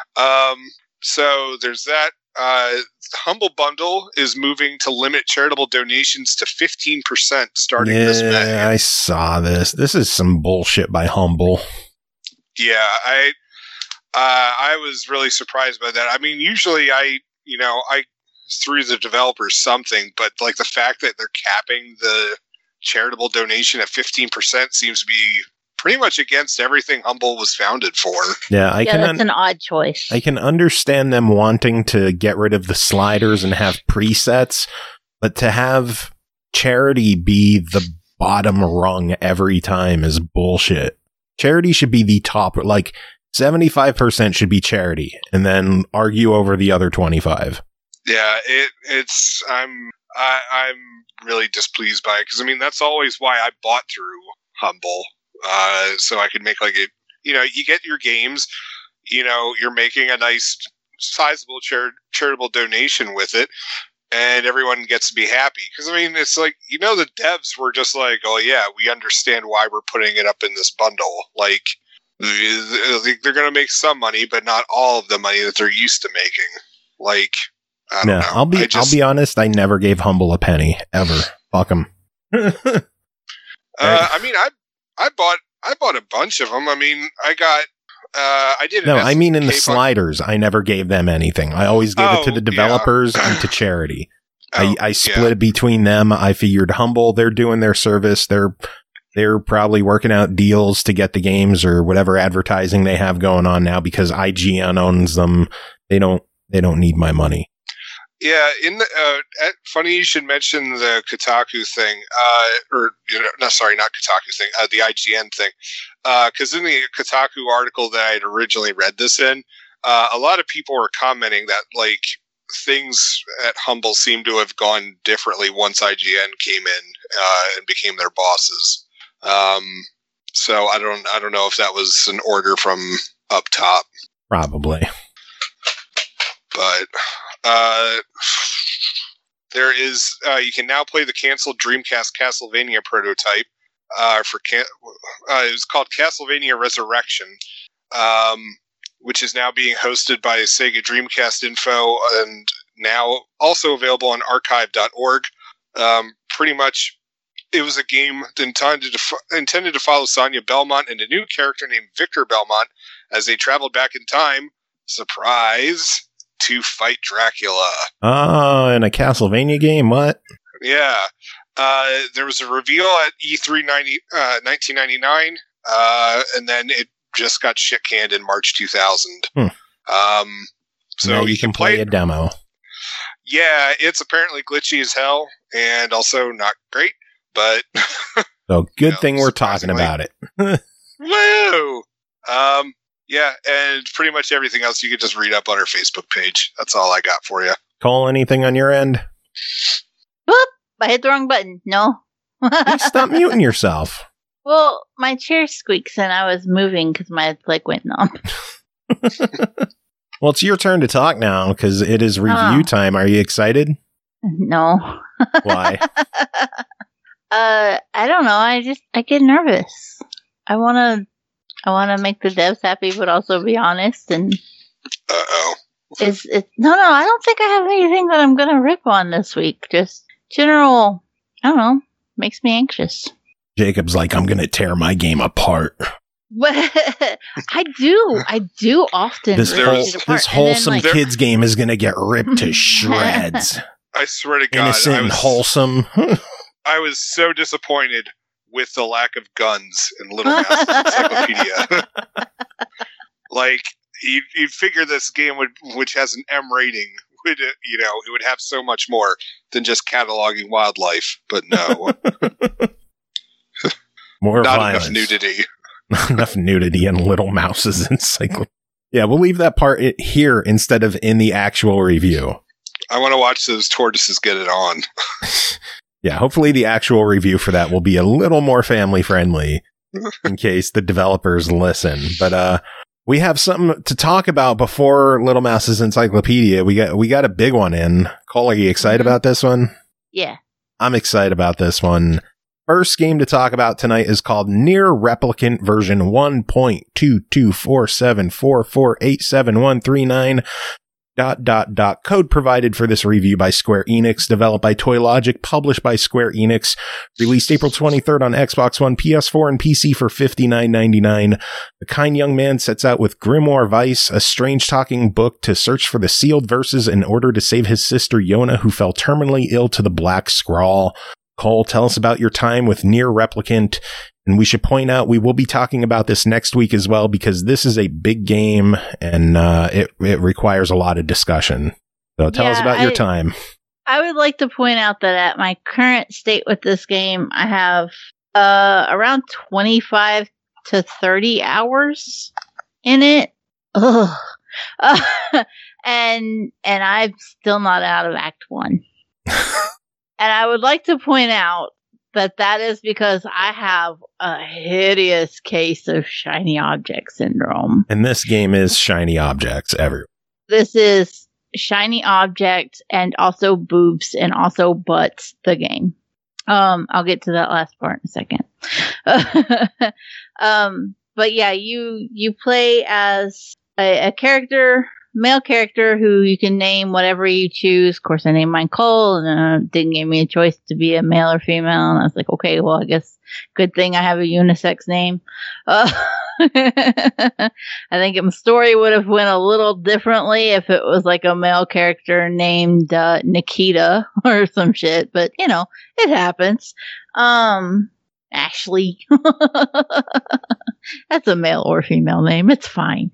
So there's that. Humble Bundle is moving to limit charitable donations to 15% starting this May. I saw this. This is some bullshit by Humble. Yeah, I was really surprised by that. I mean, usually I through the developers something, but the fact that they're capping the charitable donation at 15% seems to be pretty much against everything Humble was founded for. Yeah, that's an odd choice. I can understand them wanting to get rid of the sliders and have presets, but to have charity be the bottom rung every time is bullshit. Charity should be the top, 75% should be charity, and then argue over the other 25. Yeah, I'm really displeased by it, because I mean that's always why I bought through Humble. So I could make you get your games, you're making a nice sizable charitable donation with it, and everyone gets to be happy. Because I mean, it's the devs were just like, oh yeah, we understand why we're putting it up in this bundle. They're going to make some money, but not all of the money that they're used to making. I don't know. I'll be honest. I never gave Humble a penny ever. Fuck them. I mean, I bought a bunch of them. I mean, I did. No, I mean in the sliders, I never gave them anything. I always gave it to the developers and to charity. I split it between them. I figured Humble, they're doing their service. They're probably working out deals to get the games or whatever advertising they have going on now, because IGN owns them. They don't need my money. Yeah, funny you should mention the Kotaku thing, not Kotaku thing, the IGN thing, because in the Kotaku article that I had originally read this in, a lot of people were commenting that things at Humble seem to have gone differently once IGN came in and became their bosses. So I don't know if that was an order from up top. Probably. But there is you can now play the canceled Dreamcast Castlevania prototype it was called Castlevania Resurrection, which is now being hosted by Sega Dreamcast Info and now also available on archive.org. Pretty much, it was a game intended to follow Sonia Belmont and a new character named Victor Belmont as they traveled back in time, surprise, to fight Dracula. Oh, in a Castlevania game? What? Yeah. There was a reveal at E3 1999, and then it just got shit canned in March 2000. So now you can play a demo. Yeah, it's apparently glitchy as hell, and also not great, but... So good thing we're talking about it. Woo! Yeah, and pretty much everything else you can just read up on our Facebook page. That's all I got for you. Cole, anything on your end? Whoop! I hit the wrong button. No. Please stop muting yourself. Well, my chair squeaks and I was moving because my leg went numb. Well, it's your turn to talk now because it is review time. Are you excited? No. Why? I don't know. I get nervous. I want to make the devs happy, but also be honest. And uh-oh. No, I don't think I have anything that I'm gonna rip on this week. Just general, I don't know, makes me anxious. Jacob's like, I'm gonna tear my game apart. But I do often. This wholesome kids game is gonna get ripped to shreds. I swear to God, innocent and wholesome. I was so disappointed with the lack of guns in Little Mouse Encyclopedia. Like, you'd figure this game which has an M rating, it would have so much more than just cataloging wildlife. But no, more not violence. Enough nudity. Not enough nudity in Little Mouse's Encyclopedia. Yeah, we'll leave that part here instead of in the actual review. I want to watch those tortoises get it on. Yeah, hopefully the actual review for that will be a little more family friendly in case the developers listen. But we have something to talk about before Little Mouse's Encyclopedia. We got a big one in. Cole, are you excited about this one? Yeah. I'm excited about this one. First game to talk about tonight is called Nier Replicant version 1.22474487139. ... Code provided for this review by Square Enix, developed by Toy Logic, published by Square Enix, released April 23rd on Xbox One, PS4, and PC for $59.99. The kind young man sets out with Grimoire Weiss, a strange talking book, to search for the sealed verses in order to save his sister Yona, who fell terminally ill to the Black Scrawl. Cole, tell us about your time with Nier Replicant. And we should point out we will be talking about this next week as well, because this is a big game and it requires a lot of discussion. So tell us about your time. I would like to point out that at my current state with this game, I have around 25 to 30 hours in it. Ugh. And I'm still not out of Act 1. And I would like to point out that is because I have a hideous case of shiny object syndrome. And this game is shiny objects everywhere. This is shiny objects and also boobs and also butts, the game. I'll get to that last part in a second. But yeah, you play as a character, male character, who you can name whatever you choose. Of course, I named mine Cole, and didn't give me a choice to be a male or female. And I was like, okay, well, I guess good thing I have a unisex name. I think my story would have went a little differently if it was like a male character named Nikita or some shit. But it happens. Ashley. That's a male or female name. It's fine.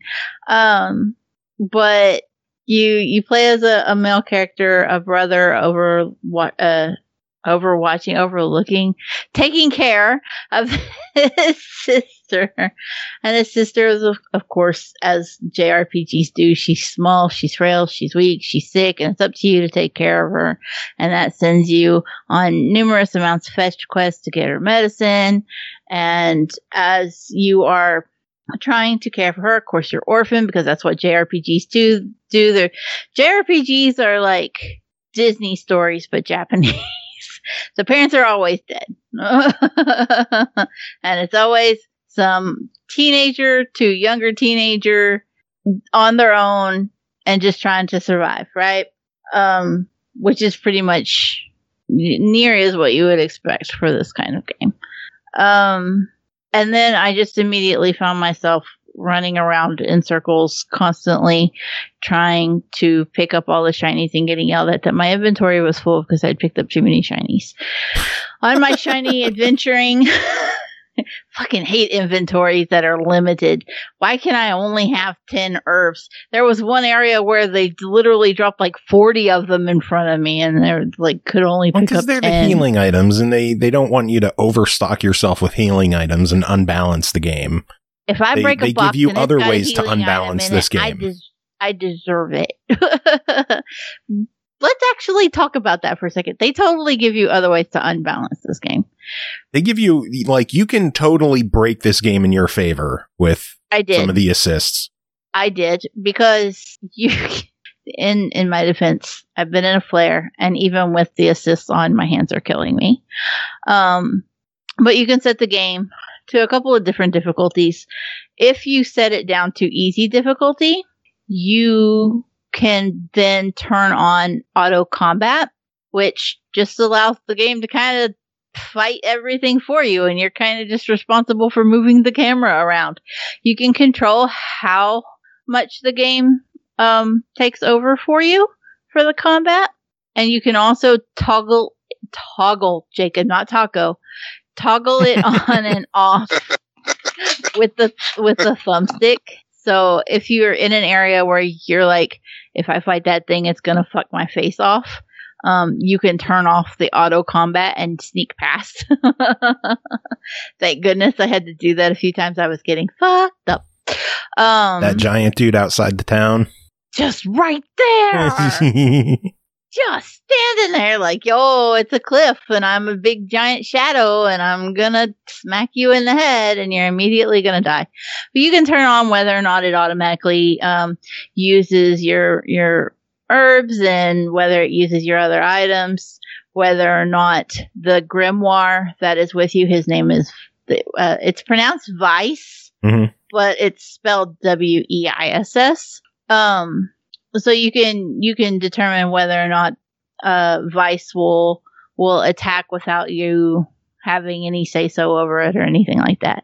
But you play as a male character, a brother over overlooking, taking care of his sister. And his sister is, of course, as JRPGs do, she's small, she's frail, she's weak, she's sick, and it's up to you to take care of her. And that sends you on numerous amounts of fetch quests to get her medicine. And as you are trying to care for her, of course, you're orphaned, because that's what JRPGs do. Their JRPGs are like Disney stories, but Japanese. The parents are always dead. And it's always some teenager to younger teenager on their own and just trying to survive, right? Which is pretty much near is what you would expect for this kind of game. And then I just immediately found myself running around in circles constantly trying to pick up all the shinies and getting yelled at that my inventory was full because I'd picked up too many shinies. On my shiny adventuring, fucking hate inventories that are limited. Why can I only have 10 herbs? There was one area where they literally dropped like 40 of them in front of me, and they're like could only pick up 10. Because they're the healing items, and they don't want you to overstock yourself with healing items and unbalance the game. If I break a box, they give you other ways to unbalance this game. I deserve it. Let's actually talk about that for a second. They totally give you other ways to unbalance this game. They give you, like, you can totally break this game in your favor with some of the assists. I did, because you, in my defense, I've been in a flare, and even with the assists on, my hands are killing me. But you can set the game to a couple of different difficulties. If you set it down to easy difficulty, you can then turn on auto combat, which just allows the game to kind of fight everything for you, and you're kind of just responsible for moving the camera around. You can control how much the game takes over for you for the combat, and you can also toggle Jacob, not taco, toggle it on and off with the thumbstick. So if you're in an area where you're like, if I fight that thing, it's going to fuck my face off, you can turn off the auto combat and sneak past. Thank goodness I had to do that a few times. I was getting fucked up. That giant dude outside the town. Just right there. Just standing there like, yo, it's a cliff and I'm a big giant shadow and I'm gonna smack you in the head and you're immediately gonna die. But you can turn on whether or not it automatically uses your herbs, and whether it uses your other items, whether or not the grimoire that is with you, his name is, it's pronounced Weiss, but it's spelled Weiss. So you can determine whether or not Weiss will attack without you having any say-so over it or anything like that.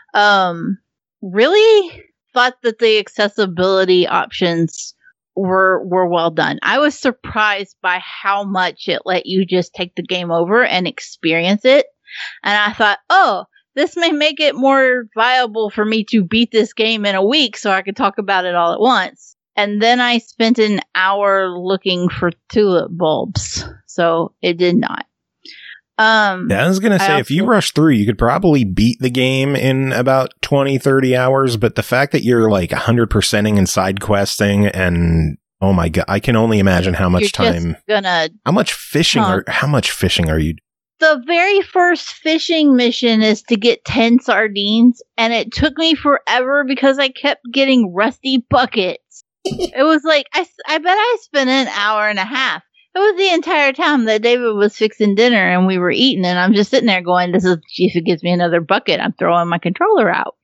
Really thought that the accessibility options were well done. I was surprised by how much it let you just take the game over and experience it. And I thought, oh, this may make it more viable for me to beat this game in a week so I could talk about it all at once. And then I spent an hour looking for tulip bulbs. So it did not. I was going to say, if you rush through, you could probably beat the game in about 20, 30 hours. But the fact that you're like 100%ing and side questing, and oh my God, I can only imagine how much time. How much fishing are you? The very first fishing mission is to get 10 sardines. And it took me forever because I kept getting rusty buckets. It was like, I bet I spent an hour and a half. It was the entire time that David was fixing dinner and we were eating, and I'm just sitting there going, if it gives me another bucket, I'm throwing my controller out.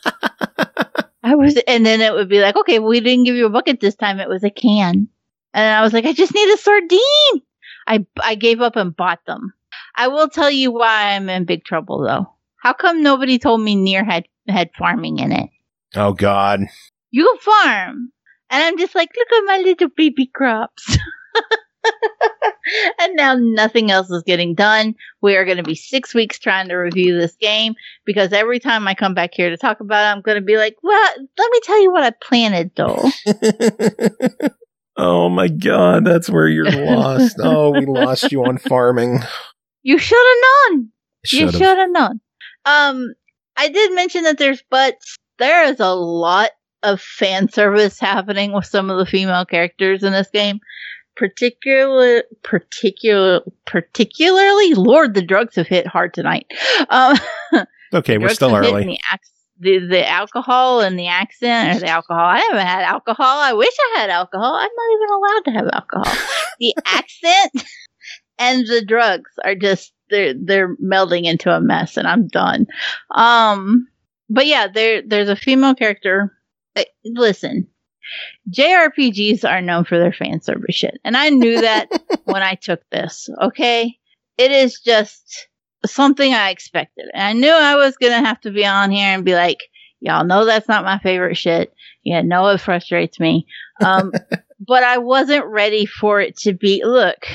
And then it would be like, okay, well, we didn't give you a bucket this time. It was a can. And I was like, I just need a sardine. I gave up and bought them. I will tell you why I'm in big trouble, though. How come nobody told me Nier had farming in it? Oh, God. You can farm. And I'm just like, look at my little baby crops. And now nothing else is getting done. We are going to be 6 weeks trying to review this game, because every time I come back here to talk about it, I'm going to be like, well, let me tell you what I planted, though. Oh, my God. That's where you're lost. Oh, we lost you on farming. You should have known. You should have known. I did mention that there's butts. There is a lot of fan service happening with some of the female characters in this game. Particularly, Lord, the drugs have hit hard tonight. Okay, we're still early. The alcohol and the accent, or the alcohol. I haven't had alcohol. I wish I had alcohol. I'm not even allowed to have alcohol. The accent and the drugs are just, they're melding into a mess, and I'm done. But yeah, there's a female character. Listen, JRPGs are known for their fan service shit, and I knew that when I took this. Okay, it is just something I expected, and I knew I was gonna have to be on here and be like, y'all know that's not my favorite shit. Yeah, no, it frustrates me. But I wasn't ready for it to be. Look,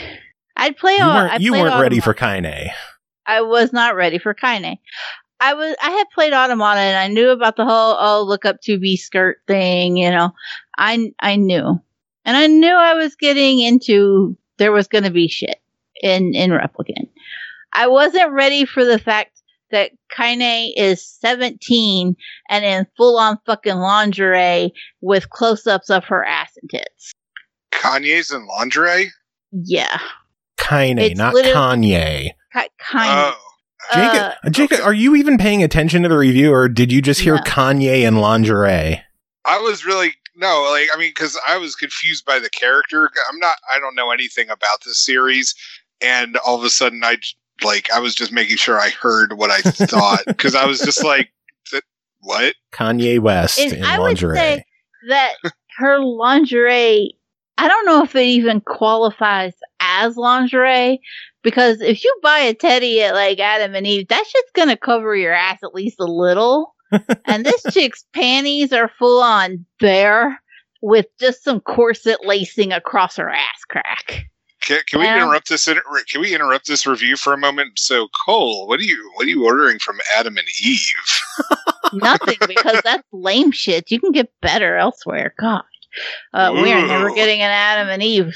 You weren't ready for Kaine. I was not ready for Kaine. I had played Automata, and I knew about the whole look up 2B skirt thing. You know, I knew, and I knew I was getting into. There was going to be shit in Replicant. I wasn't ready for the fact that Kaine is 17 and in full on fucking lingerie with close ups of her ass and tits. Kanye's in lingerie? Yeah. Kaine, not Kanye. Kaine. Jacob, are you even paying attention to the review, or did you just hear Kanye in lingerie? I was really because I was confused by the character. I don't know anything about this series, and all of a sudden I was just making sure I heard what I thought, because I was just like, what? Kanye West in lingerie. I would say that her lingerie, I don't know if it even qualifies as lingerie, because if you buy a teddy at like Adam and Eve, that shit's gonna cover your ass at least a little. And this chick's panties are full on bare with just some corset lacing across her ass crack. Can we interrupt this? Can we interrupt this review for a moment? So, Cole, what are you ordering from Adam and Eve? Nothing, because that's lame shit. You can get better elsewhere. God, we are never getting an Adam and Eve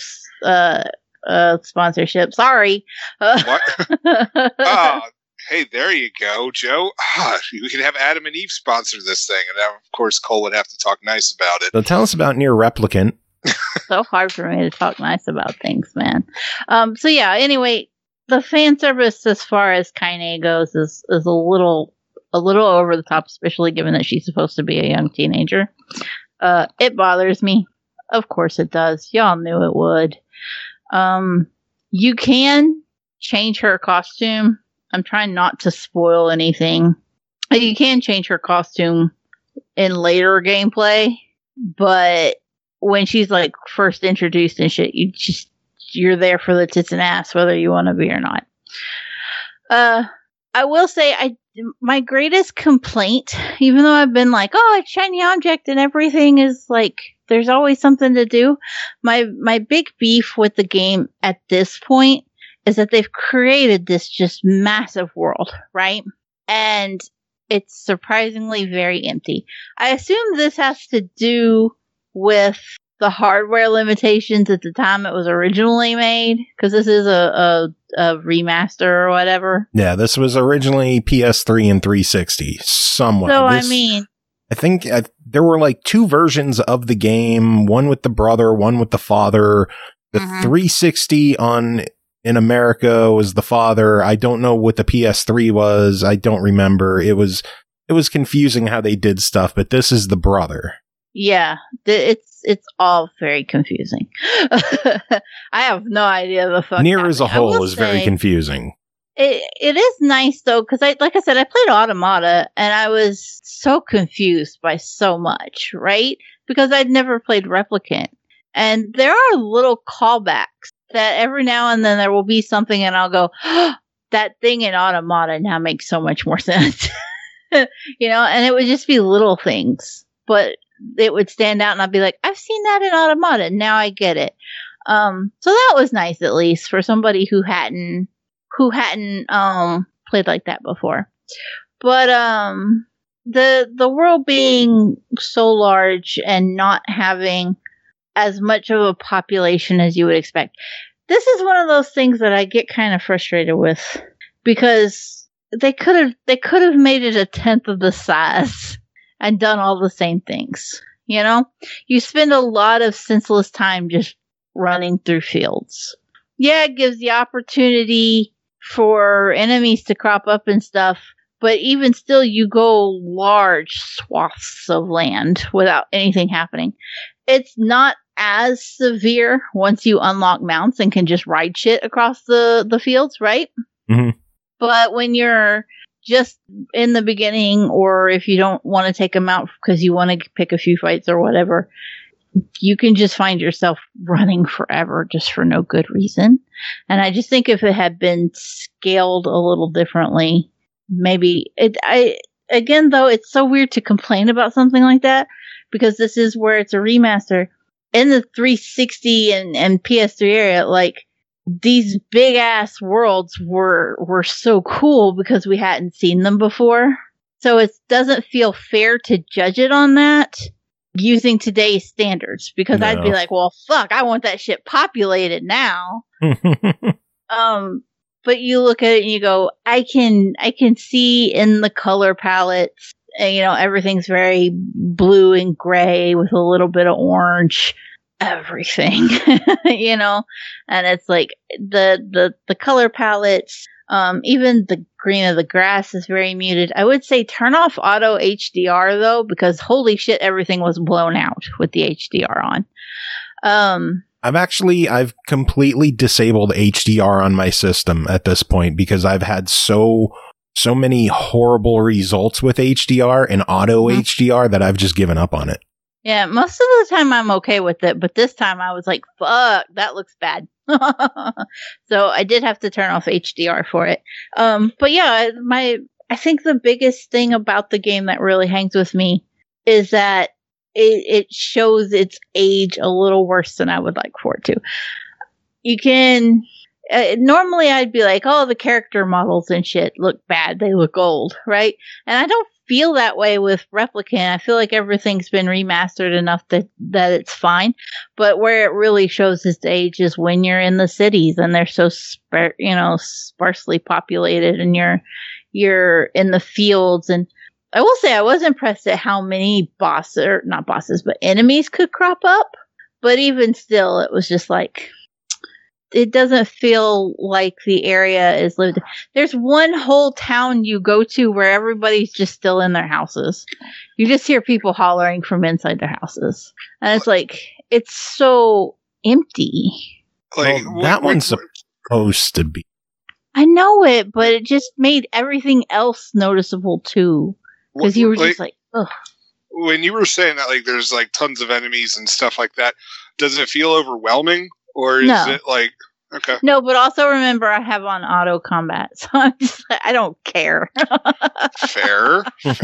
sponsorship. Sorry. Hey, there you go, Joe. We can have Adam and Eve sponsor this thing, and of course, Cole would have to talk nice about it. So tell us about Nier Replicant. So hard for me to talk nice about things, man. So yeah, anyway, the fan service as far as Kaine goes is a little over the top, especially given that she's supposed to be a young teenager. It bothers me. Of course it does. Y'all knew it would. You can change her costume. I'm trying not to spoil anything. You can change her costume in later gameplay, but when she's like first introduced and shit, you're there for the tits and ass, whether you want to be or not. I will say my greatest complaint, even though I've been like, oh, it's shiny object and everything is like, there's always something to do. My big beef with the game at this point is that they've created this just massive world, right? And it's surprisingly very empty. I assume this has to do with the hardware limitations at the time it was originally made, because this is a remaster or whatever. Yeah, this was originally PS3 and 360 somewhat. So I think there were like two versions of the game, one with the brother, one with the father. The 360 in America was the father. I don't know what the PS3 was. I don't remember. It was confusing how they did stuff, but this is the brother. Yeah, it's all very confusing. I have no idea the fuck. Nier as a whole is very confusing. It is nice though, because like I said, I played Automata and I was so confused by so much, right? Because I'd never played Replicant, and there are little callbacks that every now and then there will be something, and I'll go, oh, that thing in Automata now makes so much more sense, you know. And it would just be little things, but it would stand out, and I'd be like, I've seen that in Automata, now I get it. So that was nice, at least for somebody who hadn't played like that before. But the world being so large and not having as much of a population as you would expect, this is one of those things that I get kind of frustrated with, because they could have made it 1/10 of the size and done all the same things. You know, you spend a lot of senseless time just running through fields. Yeah, it gives the opportunity for enemies to crop up and stuff, but even still, you go large swaths of land without anything happening. It's not as severe once you unlock mounts and can just ride shit across the fields, right? Mm-hmm. But when you're just in the beginning, or if you don't want to take them out because you want to pick a few fights or whatever, you can just find yourself running forever just for no good reason. And I just think if it had been scaled a little differently, maybe again, though, it's so weird to complain about something like that, because this is where it's a remaster. In the 360 and PS3 area, like, these big ass worlds were so cool because we hadn't seen them before. So it doesn't feel fair to judge it on that using today's standards, because I'd be like, well, fuck, I want that shit populated now. But you look at it and you go, I can see in the color palettes, you know, everything's very blue and gray with a little bit of orange. Everything, you know, and it's like the color palettes, even the green of the grass is very muted. I would say turn off auto HDR though, because holy shit, everything was blown out with the HDR on. I've completely disabled HDR on my system at this point, because I've had so many horrible results with HDR and auto HDR that I've just given up on it. Yeah, most of the time I'm okay with it, but this time I was like, fuck, that looks bad. So I did have to turn off HDR for it. But yeah, I think the biggest thing about the game that really hangs with me is that it shows its age a little worse than I would like for it to. You can... normally I'd be like, oh, the character models and shit look bad. They look old, right? And I don't feel that way with Replicant. I feel like everything's been remastered enough that it's fine. But where it really shows its age is when you're in the cities and they're so sparsely populated, and you're in the fields. And I will say I was impressed at how many enemies could crop up. But even still, it was just like, it doesn't feel like the area is lived. There's one whole town you go to where everybody's just still in their houses. You just hear people hollering from inside their houses. And it's like, it's so empty. Like, that one's supposed to be. I know it, but it just made everything else noticeable too. Because you were just like, ugh. When you were saying that, like, there's like tons of enemies and stuff like that, does it feel overwhelming? Or is it like, okay. No, but also remember I have on auto combat, so I'm just like, I don't care. Fair.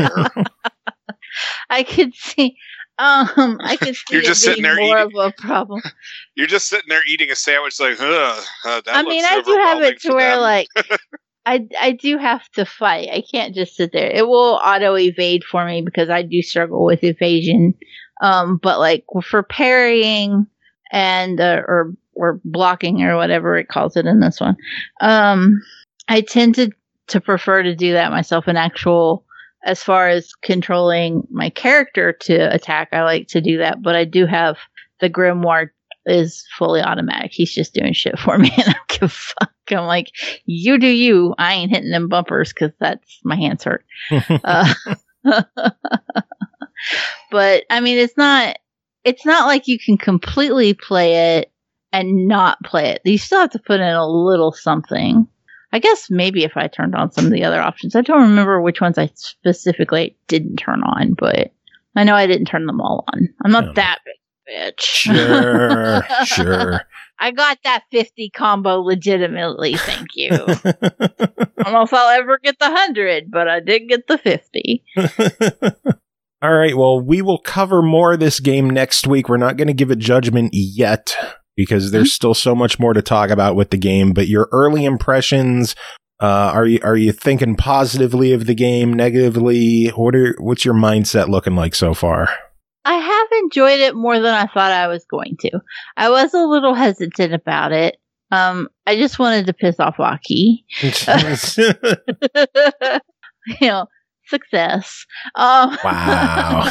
I could see You're just sitting there more eating, of a problem. You're just sitting there eating a sandwich like, that I mean, I do have it to where like, I do have to fight. I can't just sit there. It will auto evade for me because I do struggle with evasion. But like for parrying and, or blocking or whatever it calls it in this one. I tend to prefer to do that myself in actual, as far as controlling my character to attack, I like to do that, but I do have the Grimoire is fully automatic. He's just doing shit for me and I don't give a fuck. I'm like, you do you. I ain't hitting them bumpers because that's my hands hurt. But I mean, it's not like you can completely play it and not play it. You still have to put in a little something. I guess maybe if I turned on some of the other options. I don't remember which ones I specifically didn't turn on, but I know I didn't turn them all on. I'm not that big bitch. Sure. I got that 50 combo legitimately, thank you. I don't know if I'll ever get the 100, but I did get the 50. All right, well, we will cover more of this game next week. We're not going to give a judgment yet, because there's still so much more to talk about with the game. But your early impressions, are you thinking positively of the game, negatively? What's your mindset looking like so far? I have enjoyed it more than I thought I was going to. I was a little hesitant about it, I just wanted to piss off Aki. Success. Wow.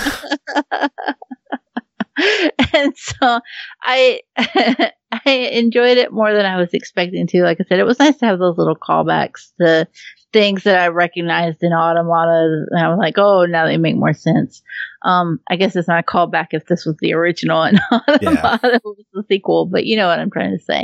And so I enjoyed it more than I was expecting to. Like I said, it was nice to have those little callbacks to things that I recognized in Automata, and I was like, oh, now they make more sense. I guess it's not a callback if this was the original and Automata was the sequel, but you know what I'm trying to say.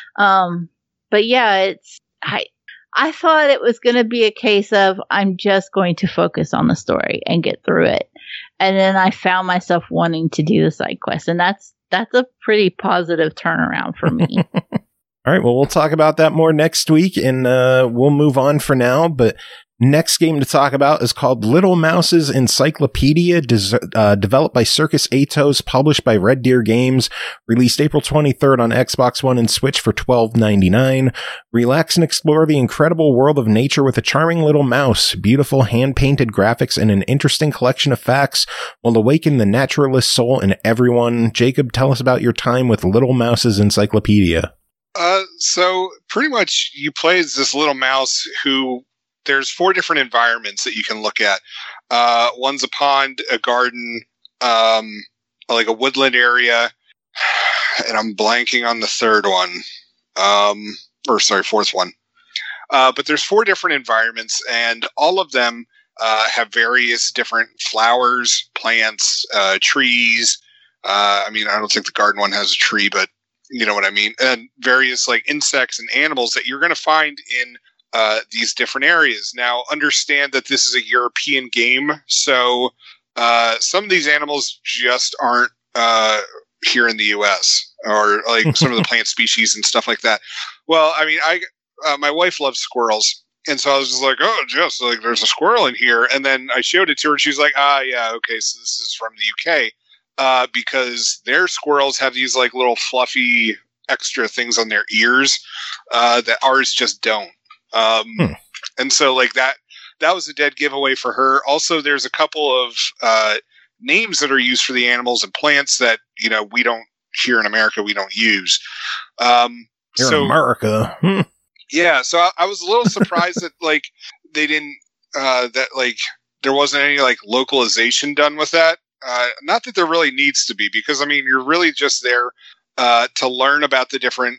But yeah, I thought it was going to be a case of I'm just going to focus on the story and get through it. And then I found myself wanting to do the side quest, and that's a pretty positive turnaround for me. All right, well, we'll talk about that more next week, and we'll move on for now. But next game to talk about is called Little Mouse's Encyclopedia, developed by Circus Atos, published by Red Deer Games, released April 23rd on Xbox One and Switch for $12.99. Relax and explore the incredible world of nature with a charming little mouse. Beautiful hand-painted graphics and an interesting collection of facts will awaken the naturalist soul in everyone. Jacob, tell us about your time with Little Mouse's Encyclopedia. So pretty much you play as this little mouse who there's 4 different environments that you can look at. One's a pond, a garden, like a woodland area, and I'm blanking on the third one. Fourth one. But there's 4 different environments, and all of them have various different flowers, plants, trees. I don't think the garden one has a tree, but you know what I mean? And various like insects and animals that you're going to find in these different areas. Now, understand that this is a European game, so some of these animals just aren't here in the U.S. or like some of the plant species and stuff like that. Well, I mean, my wife loves squirrels, and so I was just like, oh, just like there's a squirrel in here, and then I showed it to her, and she's like, yeah, okay, so this is from the UK. Because their squirrels have these like little fluffy extra things on their ears that ours just don't. And so like that was a dead giveaway for her. Also, there's a couple of names that are used for the animals and plants that, we don't here in America, we don't use. Here in America. Yeah. So I was a little surprised that like they didn't, that like there wasn't any like localization done with that. Not that there really needs to be, because I mean, you're really just there to learn about the different,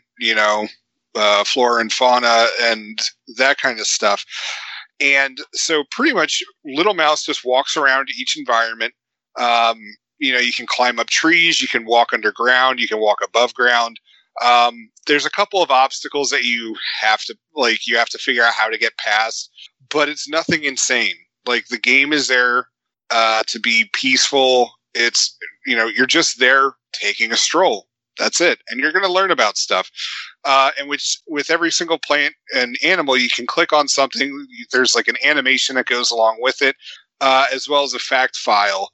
flora and fauna and that kind of stuff. And so pretty much Little Mouse just walks around each environment. You can climb up trees, you can walk underground, you can walk above ground. There's a couple of obstacles that you have to figure out how to get past, but it's nothing insane. Like the game is there to be peaceful. It's, you're just there taking a stroll. That's it. And you're going to learn about stuff. And with every single plant and animal, you can click on something. There's like an animation that goes along with it, as well as a fact file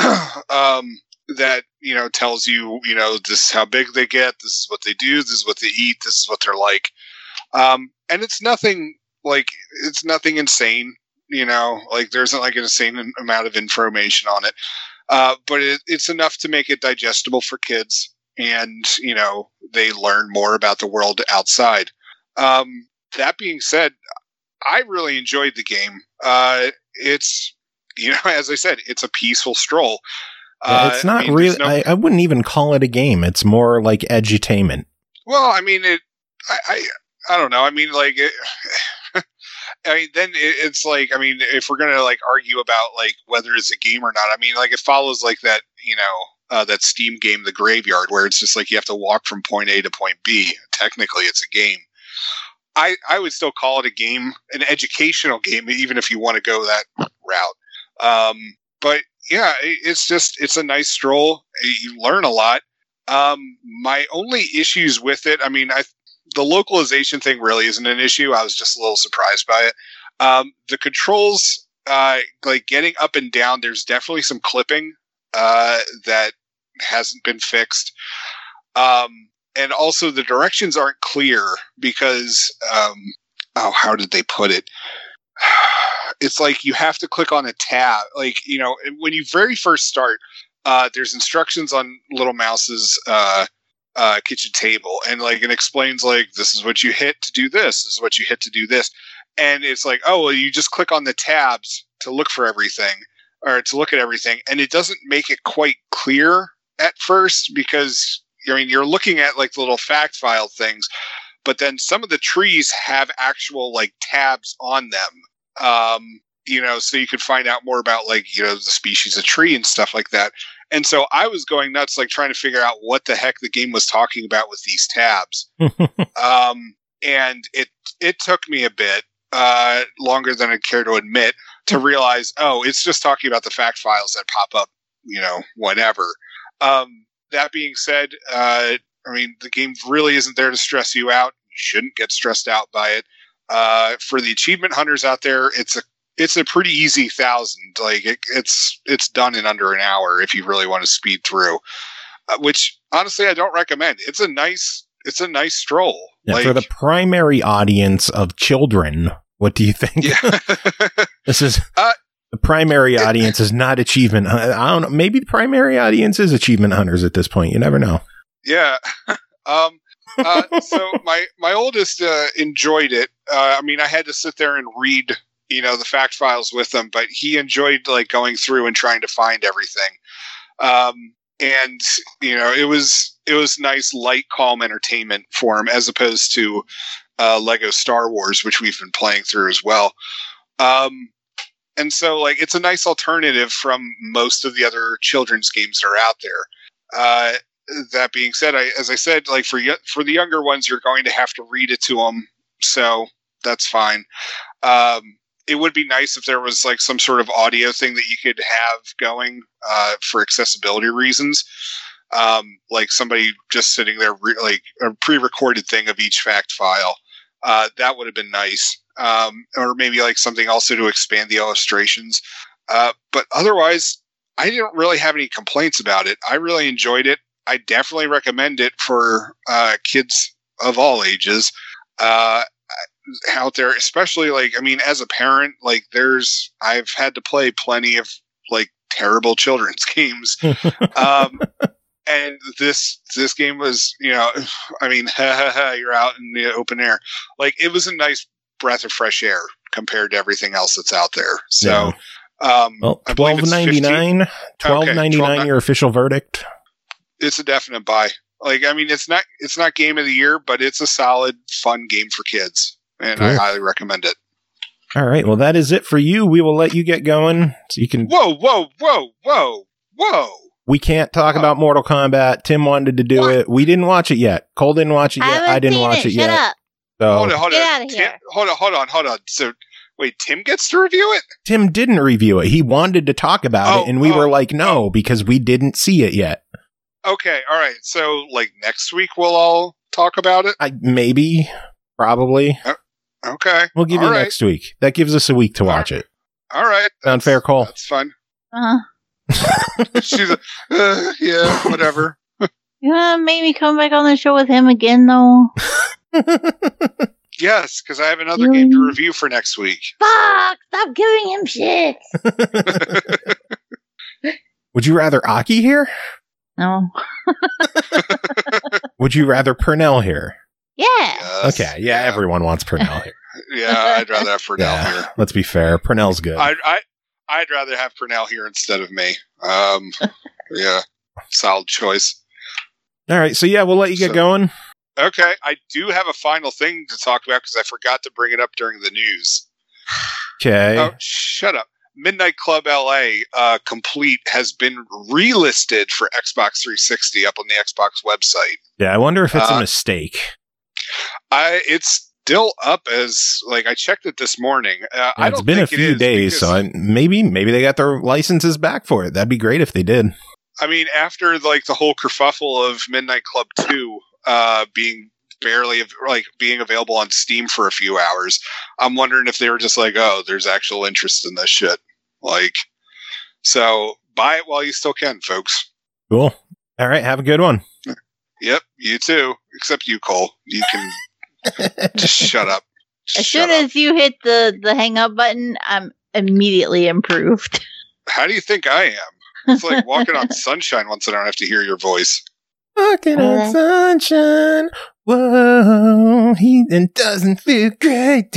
that, tells you, this is how big they get. This is what they do. This is what they eat. This is what they're like. And it's nothing insane. There isn't like an insane amount of information on it. But it's enough to make it digestible for kids, and, they learn more about the world outside. That being said, I really enjoyed the game. It's, as I said, it's a peaceful stroll. It's not really, I wouldn't even call it a game. It's more like edutainment. Well, I mean, I don't know. I mean, like, then it's like, I mean, if we're going to like argue about like whether it's a game or not, I mean, like it follows like that, that Steam game, The Graveyard, where it's just like you have to walk from point A to point B. Technically, it's a game. I would still call it a game, an educational game, even if you want to go that route. But yeah, it's a nice stroll. You learn a lot. My only issues with it, I mean, the localization thing really isn't an issue. I was just a little surprised by it. The controls, like getting up and down, there's definitely some clipping that hasn't been fixed. And also the directions aren't clear because, how did they put it? It's like you have to click on a tab. Like, when you very first start, there's instructions on Little Mouse's kitchen table, and like it explains like this is what you hit to do this is what you hit to do this, and it's like, oh well, you just click on the tabs to look for everything or to look at everything, and it doesn't make it quite clear at first because I mean you're looking at like the little fact file things, but then some of the trees have actual like tabs on them, you know, so you could find out more about like, you know, the species of tree and stuff like that. And so I was going nuts, like trying to figure out what the heck the game was talking about with these tabs. And it took me a bit longer than I'd care to admit to realize, oh, it's just talking about the fact files that pop up, you know, whenever. That being said, I mean, the game really isn't there to stress you out. You shouldn't get stressed out by it. For the achievement hunters out there, it's a pretty easy 1,000. Like it's done in under an hour if you really want to speed through. Which honestly, I don't recommend. It's a nice stroll. Yeah, like, for the primary audience of children, what do you think? Yeah. This is the primary audience is not achievement. I don't know. Maybe the primary audience is achievement hunters at this point. You never know. Yeah. So my oldest enjoyed it. I mean, I had to sit there and read, you know, the fact files with him, but he enjoyed like going through and trying to find everything. And you know, it was nice, light, calm entertainment for him, as opposed to Lego Star Wars, which we've been playing through as well. And so, like, it's a nice alternative from most of the other children's games that are out there. That being said, as I said, like for the younger ones, you're going to have to read it to them, so that's fine. It would be nice if there was like some sort of audio thing that you could have going for accessibility reasons. Like somebody just sitting there, like a pre-recorded thing of each fact file. That would have been nice. Or maybe like something also to expand the illustrations. But otherwise, I didn't really have any complaints about it. I really enjoyed it. I definitely recommend it for kids of all ages. Out there, especially like, I mean, as a parent, like I've had to play plenty of like terrible children's games. And this game was, you know, I mean, you're out in the open air. Like it was a nice breath of fresh air compared to everything else that's out there. So, well, $12.99, your official verdict. It's a definite buy. Like, I mean, it's not game of the year, but it's a solid, fun game for kids. And cool. I highly recommend it. All right. Well, that is it for you. We will let you get going so you can. Whoa. We can't talk about Mortal Kombat. Tim wanted to do it. We didn't watch it yet. Cole didn't watch it yet. I didn't watch it yet. Shut up. So, hold on. Get out of here. Hold on. So, wait, Tim gets to review it? Tim didn't review it. He wanted to talk about it, and we were like, no, because we didn't see it yet. Okay. All right. So, like, next week we'll all talk about it? Maybe. Probably. Okay. We'll give you next week. That gives us a week to watch it. All right. Sound fair, Cole? That's fun. She's yeah, whatever. You want to make me come back on the show with him again, though? Yes, because I have another game to review for next week. Fuck! Stop giving him shit! Would you rather Aki here? No. Would you rather Purnell here? Yeah. Yes. Okay. Yeah, everyone wants Purnell here. Yeah, I'd rather have Purnell here. Let's be fair. Purnell's good. I'd rather have Purnell here instead of me. Yeah, solid choice. All right. So, yeah, we'll let you get going. Okay. I do have a final thing to talk about because I forgot to bring it up during the news. Okay. Oh, shut up. Midnight Club LA Complete has been relisted for Xbox 360 up on the Xbox website. Yeah, I wonder if it's a mistake. It's still up as, like, I checked it this morning. It's been a few days, so maybe they got their licenses back for it. That'd be great if they did. I mean, after, like, the whole kerfuffle of Midnight Club 2 being available on Steam for a few hours, I'm wondering if they were just like, oh, there's actual interest in this shit. Like, so buy it while you still can, folks. Cool. All right. Have a good one. Yep. You too. Except you, Cole. You can just shut up. As soon as you hit the hang up button, I'm immediately improved. How do you think I am? It's like walking on sunshine once I don't have to hear your voice. Walking on sunshine. Whoa, he doesn't feel great.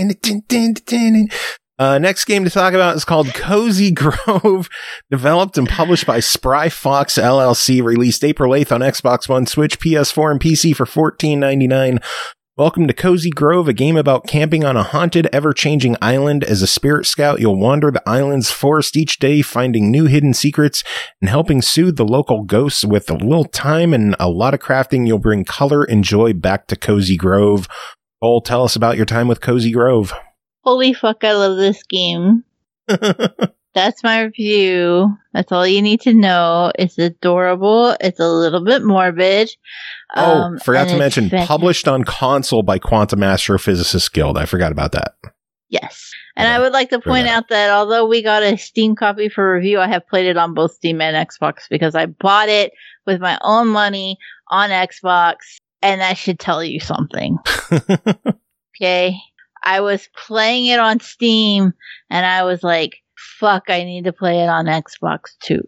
Next game to talk about is called Cozy Grove, developed and published by Spry Fox LLC, released April 8th on Xbox One, Switch, PS4, and PC for $14.99. Welcome to Cozy Grove, a game about camping on a haunted, ever-changing island. As a spirit scout, you'll wander the island's forest each day, finding new hidden secrets and helping soothe the local ghosts. With a little time and a lot of crafting, you'll bring color and joy back to Cozy Grove. Cole, tell us about your time with Cozy Grove. Holy fuck, I love this game. That's my review. That's all you need to know. It's adorable. It's a little bit morbid. Forgot to mention, published on console by Quantum Astrophysicist Guild. I forgot about that. Yes. And I would like to point out that although we got a Steam copy for review, I have played it on both Steam and Xbox because I bought it with my own money on Xbox, and that should tell you something. Okay? I was playing it on Steam, and I was like, fuck, I need to play it on Xbox too.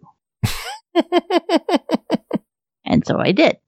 And so I did.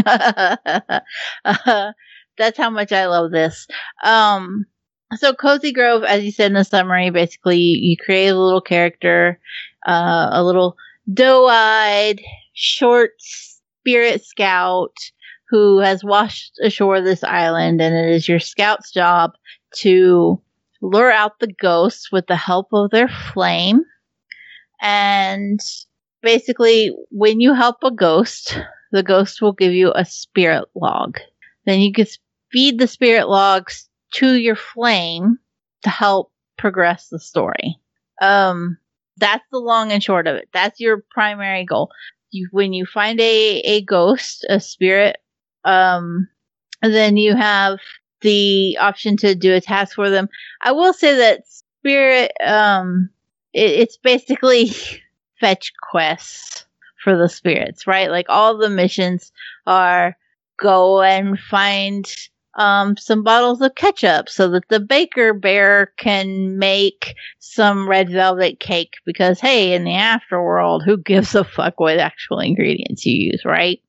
That's how much I love this. So Cozy Grove, as you said in the summary, basically you create a little character, a little doe-eyed, short spirit scout who has washed ashore this island, and it is your scout's job to lure out the ghosts with the help of their flame. And basically, when you help a ghost, the ghost will give you a spirit log. Then you can feed the spirit logs to your flame to help progress the story. That's the long and short of it. That's your primary goal. When you find a ghost, a spirit, then you have the option to do a task for them. I will say that spirit, it's basically fetch quests for the spirits, right? Like all the missions are go and find some bottles of ketchup so that the baker bear can make some red velvet cake because, hey, in the afterworld, who gives a fuck what actual ingredients you use, right?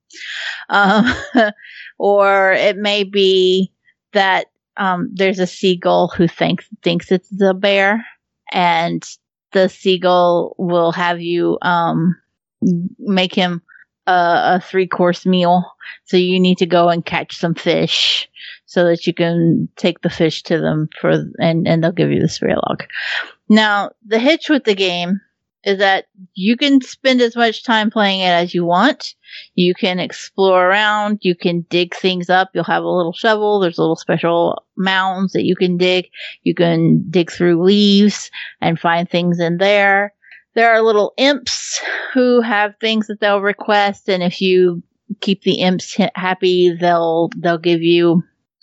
Or it may be that there's a seagull who thinks it's the bear, and the seagull will have you make him a 3-course meal. So you need to go and catch some fish so that you can take the fish to them and they'll give you the spirit log. Now, the hitch with the game is that you can spend as much time playing it as you want. You can explore around. You can dig things up. You'll have a little shovel. There's little special mounds that you can dig. You can dig through leaves and find things in there. There are little imps who have things that they'll request, and if you keep the imps happy, they'll give you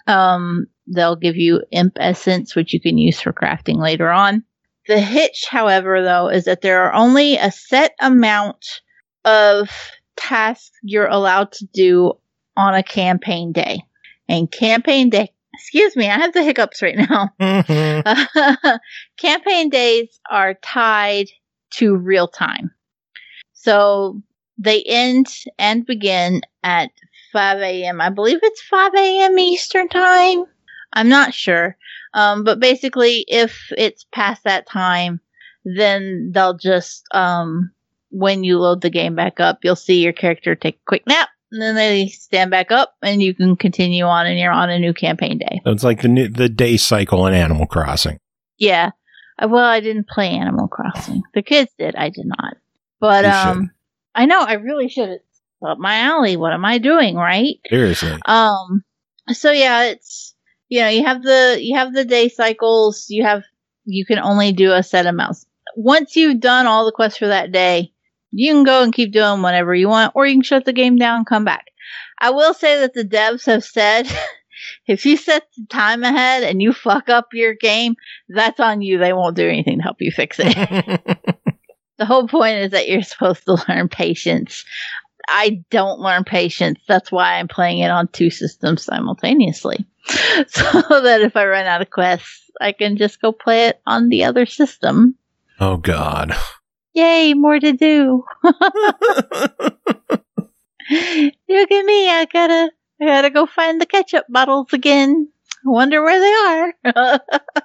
imp essence, which you can use for crafting later on. The hitch, however, though, is that there are only a set amount of tasks you're allowed to do on a campaign day. And campaign day, excuse me, I have the hiccups right now. Campaign days are tied to real time. So they end and begin at 5 a.m. I believe it's 5 a.m. Eastern time. I'm not sure. But basically, if it's past that time, then they'll just, when you load the game back up, you'll see your character take a quick nap, and then they stand back up, and you can continue on, and you're on a new campaign day. So it's like the day cycle in Animal Crossing. Yeah. Well, I didn't play Animal Crossing. The kids did. I did not. But, I know, I really should. It's up my alley. What am I doing, right? Seriously. So yeah, it's, you have the day cycles. You can only do a set amount. Once you've done all the quests for that day, you can go and keep doing whatever you want, or you can shut the game down and come back. I will say that the devs have said, if you set the time ahead and you fuck up your game, that's on you. They won't do anything to help you fix it. The whole point is that you're supposed to learn patience. I don't learn patience. That's why I'm playing it on 2 systems simultaneously. So that if I run out of quests, I can just go play it on the other system. Oh, God. Yay, more to do. Look at me. I gotta go find the ketchup bottles again. I wonder where they are.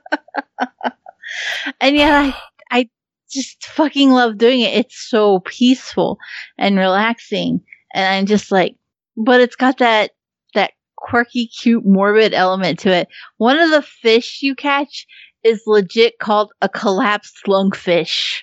And yeah, I just fucking love doing it. It's so peaceful and relaxing. And I'm just like, but it's got that quirky, cute, morbid element to it. One of the fish you catch is legit called a collapsed lungfish.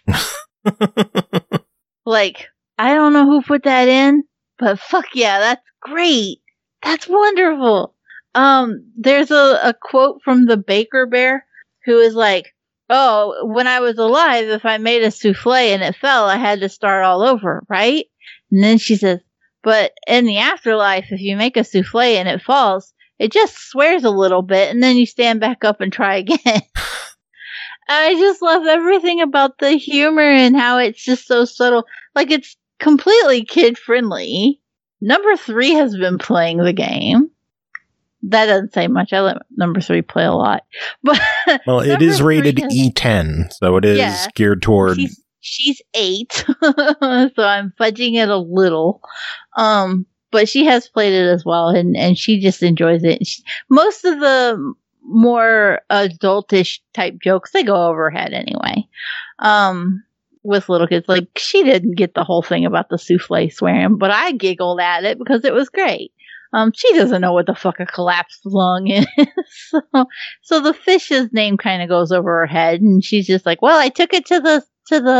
Like, I don't know who put that in, but fuck yeah, that's great. That's wonderful. There's a quote from the Baker Bear who is like, oh, when I was alive, if I made a souffle and it fell, I had to start all over, right? And then she says, but in the afterlife, if you make a souffle and it falls, it just swears a little bit and then you stand back up and try again. I just love everything about the humor and how it's just so subtle. Like, it's completely kid-friendly. Number 3 has been playing the game. That doesn't say much. I let number 3 play a lot. But well, it is rated E10, so it is geared toward... She's 8, so I'm fudging it a little. But she has played it as well, and she just enjoys it. Most of the more adultish type jokes, they go over her head anyway. With little kids, like, she didn't get the whole thing about the souffle swearing, but I giggled at it because it was great. She doesn't know what the fuck a collapsed lung is. So the fish's name kind of goes over her head, and she's just like, well, I took it to the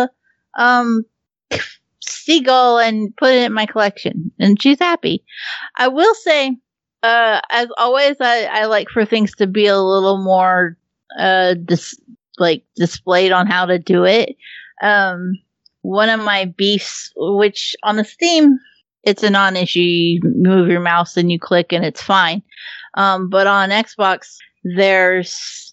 seagull and put it in my collection, and she's happy. I will say, as always, I like for things to be a little more displayed on how to do it. One of my beefs, which on the Steam, it's a non-issue. You move your mouse and you click and it's fine. But on Xbox, there's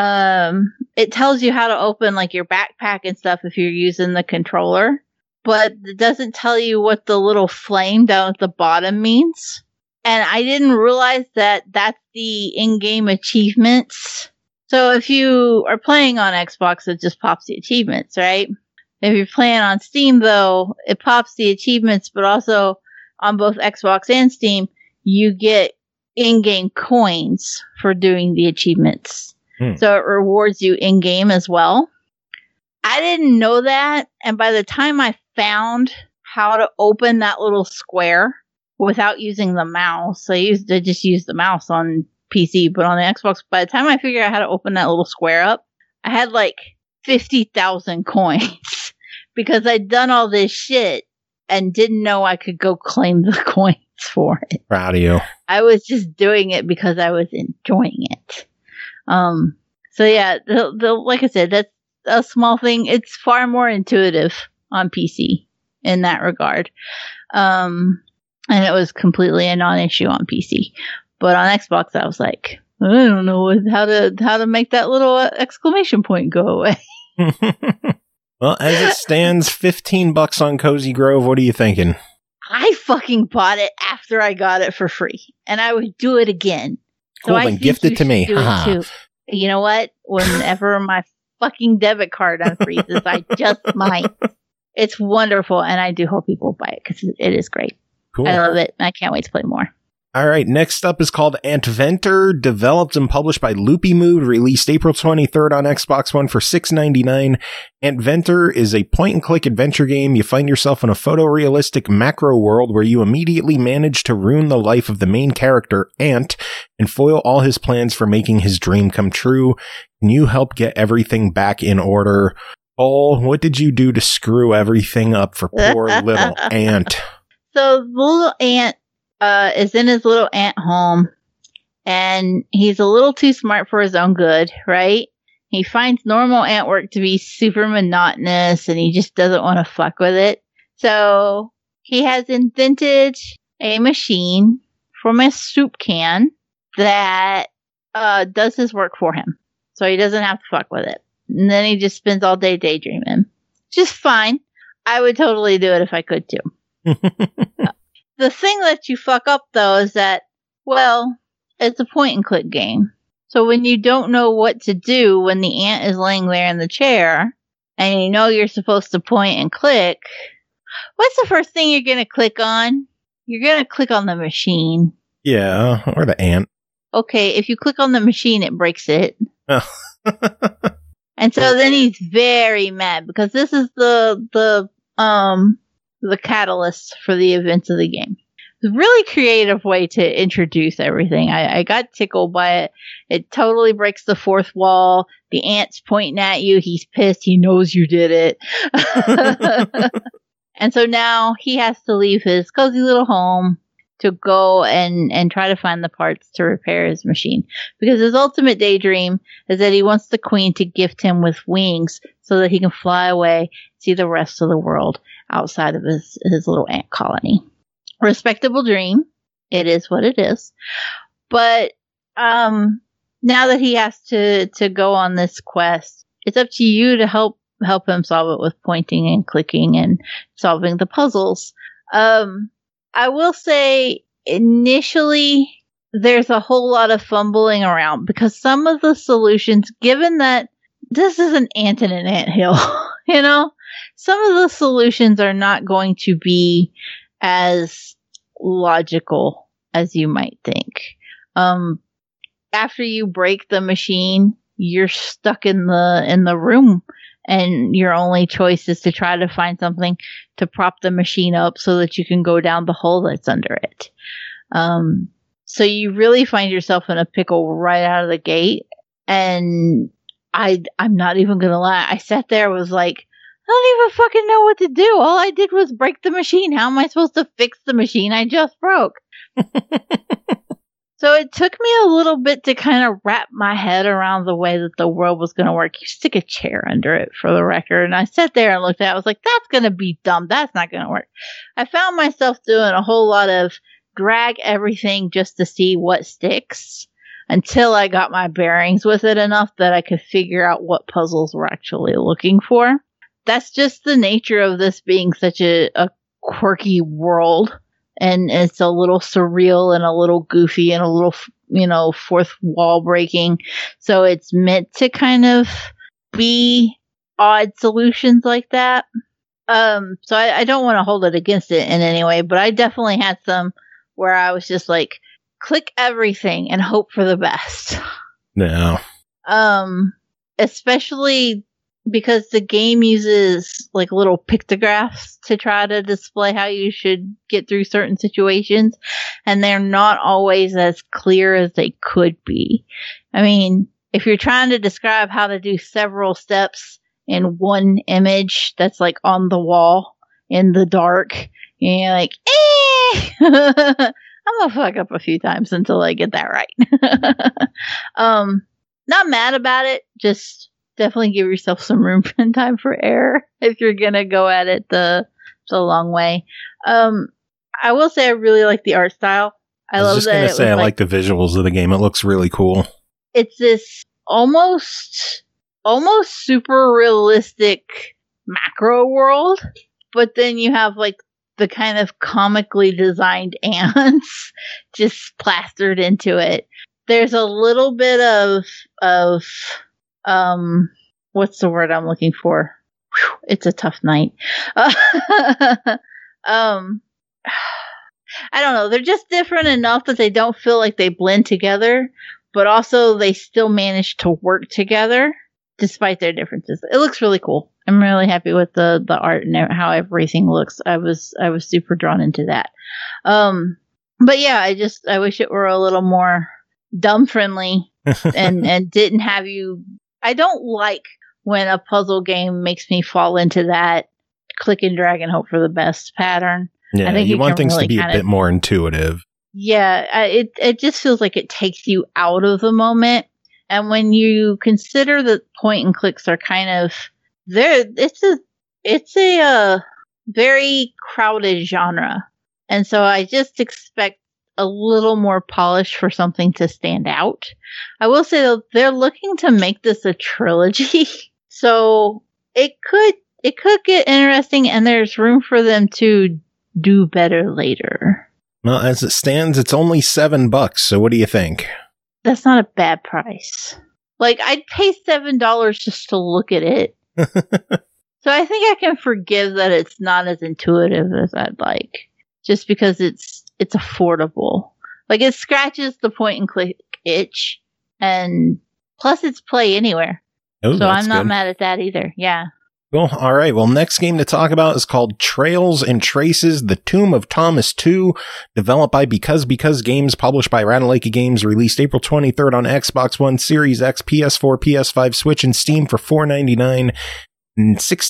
it tells you how to open like your backpack and stuff if you're using the controller, but it doesn't tell you what the little flame down at the bottom means. And I didn't realize that that's the in-game achievements. So if you are playing on Xbox, it just pops the achievements, right? If you're playing on Steam, though, it pops the achievements, but also on both Xbox and Steam, you get in-game coins for doing the achievements. So it rewards you in-game as well. I didn't know that, and by the time I found how to open that little square without using the mouse, I just used the mouse on PC, but on the Xbox, by the time I figured out how to open that little square up, I had like 50,000 coins because I'd done all this shit and didn't know I could go claim the coins for it. Proud of you. I was just doing it because I was enjoying it. So yeah, like I said, that's a small thing. It's far more intuitive on PC in that regard. And it was completely a non-issue on PC. But on Xbox, I was like, I don't know how to make that little exclamation point go away. Well, as it stands, $15 on Cozy Grove. What are you thinking? I fucking bought it after I got it for free, and I would do it again. Cool, then gift it to me. You know what? Whenever my fucking debit card unfreezes, I just might. It's wonderful, and I do hope people buy it because it is great. Cool. I love it. I can't wait to play more. All right, next up is called Antventure, developed and published by Loopy Mood, released April 23rd on Xbox One for $6.99. Antventure is a point-and-click adventure game. You find yourself in a photorealistic macro world where you immediately manage to ruin the life of the main character, Ant, and foil all his plans for making his dream come true. Can you help get everything back in order? Oh, what did you do to screw everything up for poor little Ant? So, the little Ant is in his little ant home, and he's a little too smart for his own good, right? He finds normal ant work to be super monotonous, and he just doesn't want to fuck with it. So he has invented a machine from a soup can that does his work for him, so he doesn't have to fuck with it. And then he just spends all day daydreaming. Just fine. I would totally do it if I could too. The thing that you fuck up, though, is that, well, it's a point-and-click game. So when you don't know what to do when the ant is laying there in the chair, and you know you're supposed to point and click, what's the first thing you're going to click on? you're going to click on the machine. Yeah, or the ant. Okay, if you click on the machine, it breaks it. Oh. And so then he's very mad because this is the catalyst for the events of the game. It's a really creative way to introduce everything. I got tickled by it. It totally breaks the fourth wall. The ant's pointing at you. He's pissed. He knows you did it. And so now he has to leave his cozy little home to go and try to find the parts to repair his machine. Because his ultimate daydream is that he wants the queen to gift him with wings so that he can fly away, see the rest of the world outside of his little ant colony. Respectable dream. It is what it is. But now that he has to go on this quest, it's up to you to help him solve it with pointing and clicking and solving the puzzles. I will say initially there's a whole lot of fumbling around because some of the solutions, given that this is an ant in an anthill, some of the solutions are not going to be as logical as you might think. After you break the machine, you're stuck in the room. And your only choice is to try to find something to prop the machine up so that you can go down the hole that's under it. So you really find yourself in a pickle right out of the gate. And I'm not even going to lie. I sat there was like, I don't even fucking know what to do. All I did was break the machine. How am I supposed to fix the machine I just broke? So it took me a little bit to kind of wrap my head around the way that the world was going to work. You stick a chair under it, for the record. And I sat there and looked at it. I was like, that's going to be dumb. That's not going to work. I found myself doing a whole lot of drag everything just to see what sticks until I got my bearings with it enough that I could figure out what puzzles we're actually looking for. That's just the nature of this being such a quirky world. And it's a little surreal and a little goofy and a little, fourth wall breaking. So it's meant to kind of be odd solutions like that. So I don't want to hold it against it in any way, but I definitely had some where I was just like, click everything and hope for the best. No. Especially because the game uses like little pictographs to try to display how you should get through certain situations, and they're not always as clear as they could be. I mean, if you're trying to describe how to do several steps in one image that's like on the wall in the dark, you're like, I'm gonna fuck up a few times until I get that right. Not mad about it, just definitely give yourself some room and time for error if you're gonna go at it the long way. I will say I really like the art style. I was just gonna say I like the visuals of the game. It looks really cool. It's this almost super realistic macro world, but then you have like the kind of comically designed ants just plastered into it. There's a little bit of what's the word I'm looking for? Whew, it's a tough night. I don't know. They're just different enough that they don't feel like they blend together, but also they still manage to work together despite their differences. It looks really cool. I'm really happy with the art and how everything looks. I was super drawn into that. But yeah, I wish it were a little more dumb friendly and didn't have you. I don't like when a puzzle game makes me fall into that click and drag and hope for the best pattern. Yeah, I think you want things really to be a bit more intuitive. Yeah, it just feels like it takes you out of the moment. And when you consider that point and clicks are kind of there, it's a very crowded genre, and so I just expect a little more polish for something to stand out. I will say though, they're looking to make this a trilogy, so it could get interesting, and there's room for them to do better later. Well, as it stands, it's only $7. So what do you think? That's not a bad price. Like, I'd pay $7 just to look at it. So I think I can forgive that it's not as intuitive as I'd like. just because it's affordable. Like, it scratches the point and click itch, and plus it's play anywhere. Oh, so I'm not mad at that either. Yeah. Cool. All right. Well, next game to talk about is called Trails and Traces: The Tomb of Thomas 2, developed by Because Games, published by Ratalaika Games, released April 23rd on Xbox One, Series X, PS4, PS5, Switch, and Steam for $4.99. In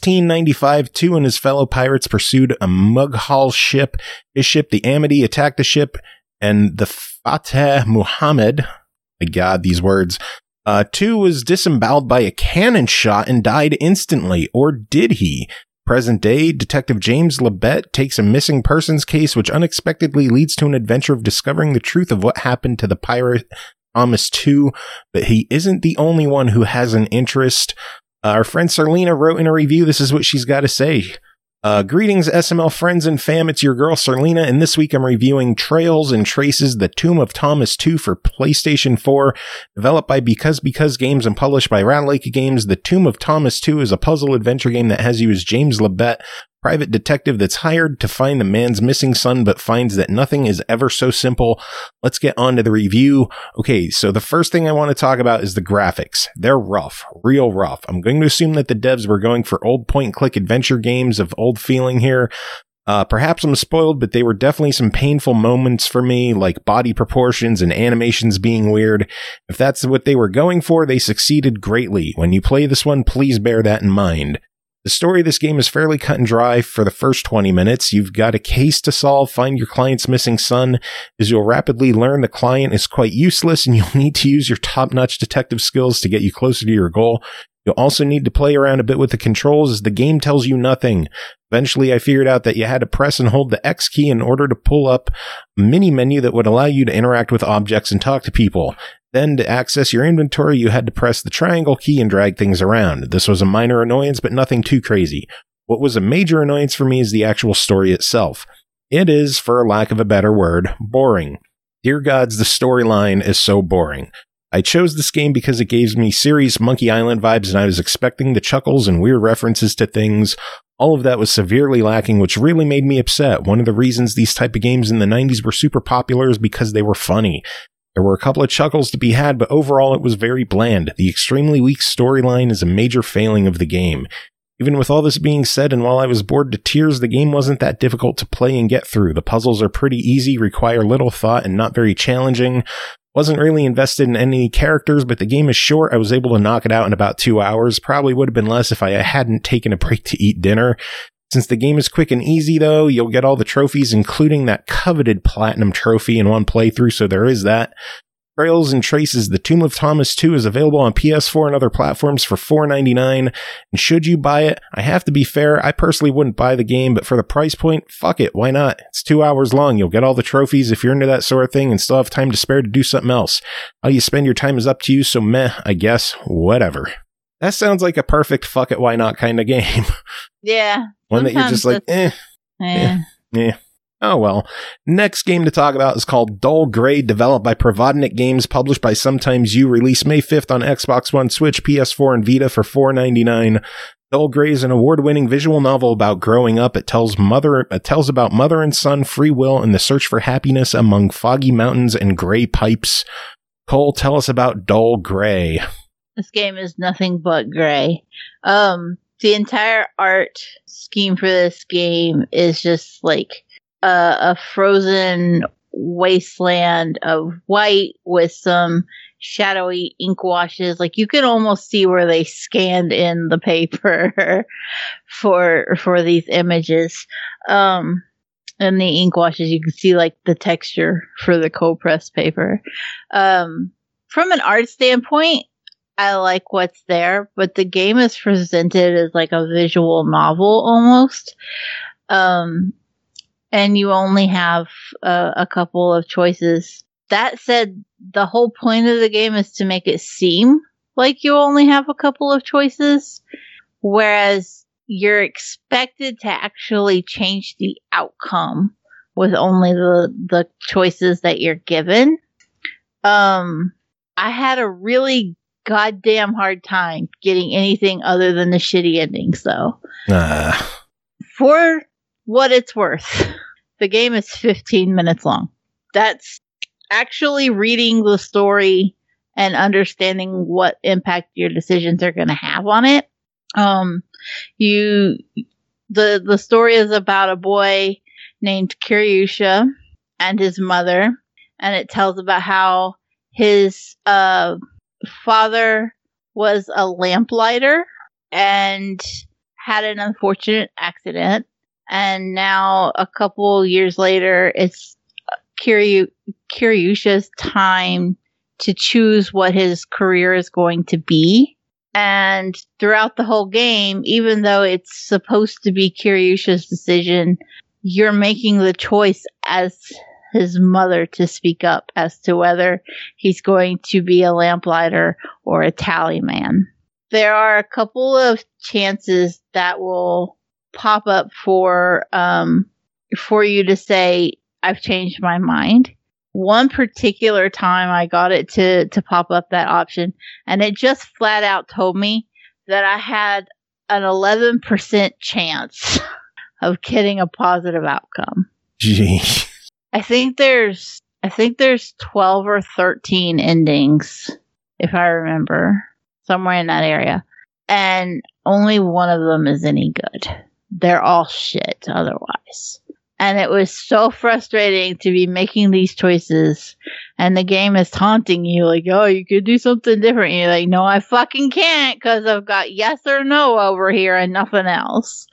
1695, two and his fellow pirates pursued a Mughal ship. His ship, the Amity, attacked the ship, and the Fateh Muhammad, my God, these words, two was disemboweled by a cannon shot and died instantly. Or did he? Present day, Detective James Labette takes a missing persons case, which unexpectedly leads to an adventure of discovering the truth of what happened to the pirate Thomas 2. But he isn't the only one who has an interest. Our friend Serlina wrote in a review, this is what she's got to say. Greetings, SML friends and fam, it's your girl Serlina, and this week I'm reviewing Trails and Traces: The Tomb of Thomas 2 for PlayStation 4, developed by Because Games and published by Ratalaika Games. The Tomb of Thomas 2 is a puzzle adventure game that has you as James Labette, private detective that's hired to find the man's missing son, but finds that nothing is ever so simple. Let's get on to the review. Okay, so the first thing I want to talk about is the graphics. They're rough, real rough. I'm going to assume that the devs were going for old point-and-click adventure games of old feeling here. Perhaps I'm spoiled, but they were definitely some painful moments for me, like body proportions and animations being weird. If that's what they were going for, they succeeded greatly. When you play this one, please bear that in mind. The story of this game is fairly cut and dry for the first 20 minutes. You've got a case to solve, find your client's missing son, as you'll rapidly learn the client is quite useless and you'll need to use your top-notch detective skills to get you closer to your goal. You'll also need to play around a bit with the controls as the game tells you nothing. Eventually, I figured out that you had to press and hold the X key in order to pull up a mini menu that would allow you to interact with objects and talk to people. Then, to access your inventory, you had to press the triangle key and drag things around. This was a minor annoyance, but nothing too crazy. What was a major annoyance for me is the actual story itself. It is, for lack of a better word, boring. Dear gods, the storyline is so boring. I chose this game because it gave me serious Monkey Island vibes, and I was expecting the chuckles and weird references to things. All of that was severely lacking, which really made me upset. One of the reasons these type of games in the 90s were super popular is because they were funny. There were a couple of chuckles to be had, but overall it was very bland. The extremely weak storyline is a major failing of the game. Even with all this being said, and while I was bored to tears, the game wasn't that difficult to play and get through. The puzzles are pretty easy, require little thought, and not very challenging. Wasn't really invested in any characters, but the game is short. I was able to knock it out in about 2 hours. Probably would have been less if I hadn't taken a break to eat dinner. Since the game is quick and easy, though, you'll get all the trophies, including that coveted platinum trophy in one playthrough, so there is that. Trails and Traces: The Tomb of Thomas 2 is available on PS4 and other platforms for $4.99. And should you buy it, I have to be fair, I personally wouldn't buy the game, but for the price point, fuck it, why not? It's 2 hours long, you'll get all the trophies if you're into that sort of thing and still have time to spare to do something else. How you spend your time is up to you, so meh, I guess, whatever. That sounds like a perfect fuck it, why not kind of game. Yeah. One that you're just like, eh. Oh well. Next game to talk about is called Dull Grey, developed by Provodnik Games, published by Sometimes You, released May 5th on Xbox One, Switch, PS4, and Vita for $4.99. Dull Grey is an award-winning visual novel about growing up. It tells about mother and son, free will, and the search for happiness among foggy mountains and gray pipes. Cole, tell us about Dull Grey. This game is nothing but gray. The entire art scheme for this game is just like a frozen wasteland of white with some shadowy ink washes. Like, you can almost see where they scanned in the paper for these images. And the ink washes, you can see like the texture for the cold pressed paper. From an art standpoint, I like what's there, but the game is presented as like a visual novel almost. And you only have a couple of choices. That said, the whole point of the game is to make it seem like you only have a couple of choices, whereas you're expected to actually change the outcome with only the choices that you're given. I had a really goddamn hard time getting anything other than the shitty endings, though. For what it's worth, the game is 15 minutes long. That's actually reading the story and understanding what impact your decisions are going to have on it. The story is about a boy named Kiryusha and his mother, and it tells about how his father was a lamplighter and had an unfortunate accident, and now a couple years later, it's Kiryusha's time to choose what his career is going to be. And throughout the whole game, even though it's supposed to be Kiryusha's decision, you're making the choice as his mother to speak up as to whether he's going to be a lamplighter or a tallyman. There are a couple of chances that will pop up for you to say, I've changed my mind. One particular time I got it to pop up that option, and it just flat out told me that I had an 11% chance of getting a positive outcome. Gee. I think there's 12 or 13 endings, if I remember, somewhere in that area. And only one of them is any good. They're all shit otherwise. And it was so frustrating to be making these choices, and the game is taunting you like, oh, you could do something different. And you're like, no, I fucking can't, because I've got yes or no over here and nothing else.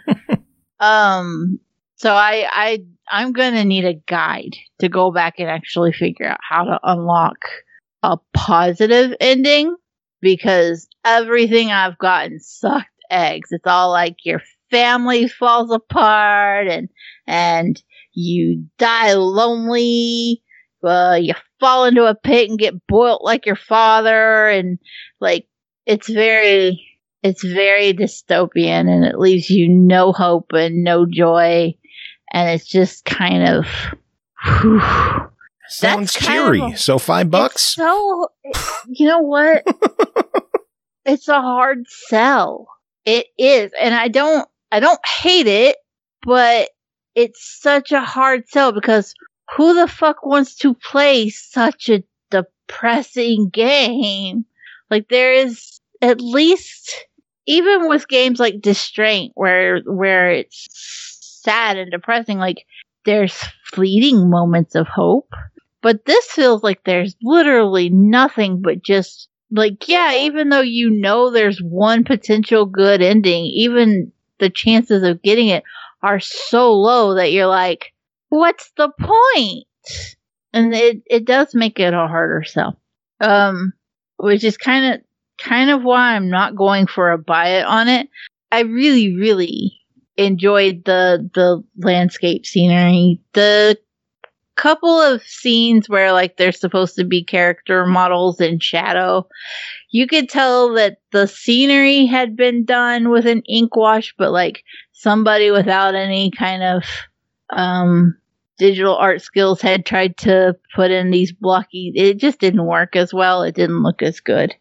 So I'm going to need a guide to go back and actually figure out how to unlock a positive ending, because everything I've gotten sucked eggs. It's all like your family falls apart and you die lonely. You fall into a pit and get boiled like your father, and like it's very dystopian, and it leaves you no hope and no joy, and it's just kind of sounds cheery. So $5. So you know what? It's a hard sell. It is, and I don't hate it, but it's such a hard sell, because who the fuck wants to play such a depressing game? Like, there is, at least, even with games like Distraint, where it's sad and depressing, like, there's fleeting moments of hope. But this feels like there's literally nothing but just, like, yeah, even though you know there's one potential good ending, even the chances of getting it are so low that you're like, what's the point? And it does make it a harder sell. Which is kind of why I'm not going for a buy it on it. I really, really enjoyed the landscape scenery. The couple of scenes where like there's supposed to be character models in shadow, you could tell that the scenery had been done with an ink wash, but like somebody without any kind of digital art skills had tried to put in these blocky. It just didn't work as well. It didn't look as good.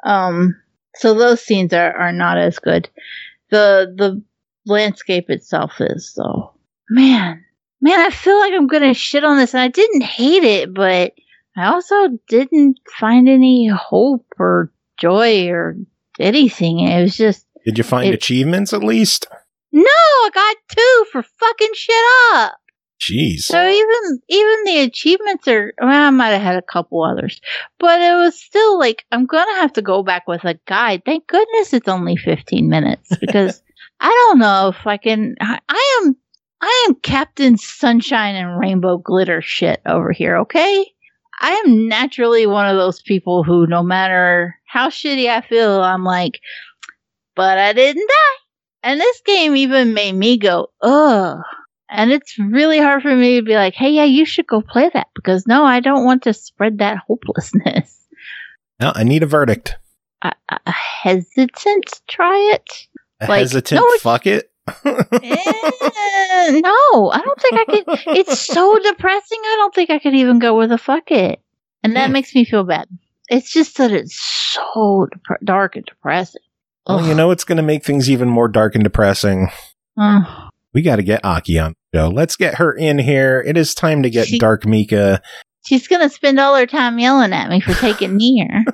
So those scenes are not as good. The landscape itself is, though. Man, I feel like I'm gonna shit on this, and I didn't hate it, but I also didn't find any hope or joy or anything. It was just... Did you find achievements at least? No, I got 2 for fucking shit up. Jeez. So even the achievements are... Well, I might have had a couple others. But it was still like, I'm gonna have to go back with a guide. Thank goodness it's only 15 minutes, because I don't know if I can... I am Captain Sunshine and Rainbow Glitter shit over here, okay? I am naturally one of those people who, no matter how shitty I feel, I'm like, but I didn't die. And this game even made me go, ugh. And it's really hard for me to be like, hey, yeah, you should go play that. Because, no, I don't want to spread that hopelessness. No, I need a verdict. A hesitant try it? Hesitant fuck it? No, I don't think I could. It's so depressing. I don't think I could even go with a fuck it. And that makes me feel bad. It's just that it's so dark and depressing. Well, you know it's going to make things even more dark and depressing. We got to get Aki on the show. Let's get her in here. It is time to get Dark Mika. She's going to spend all her time yelling at me for taking Nier.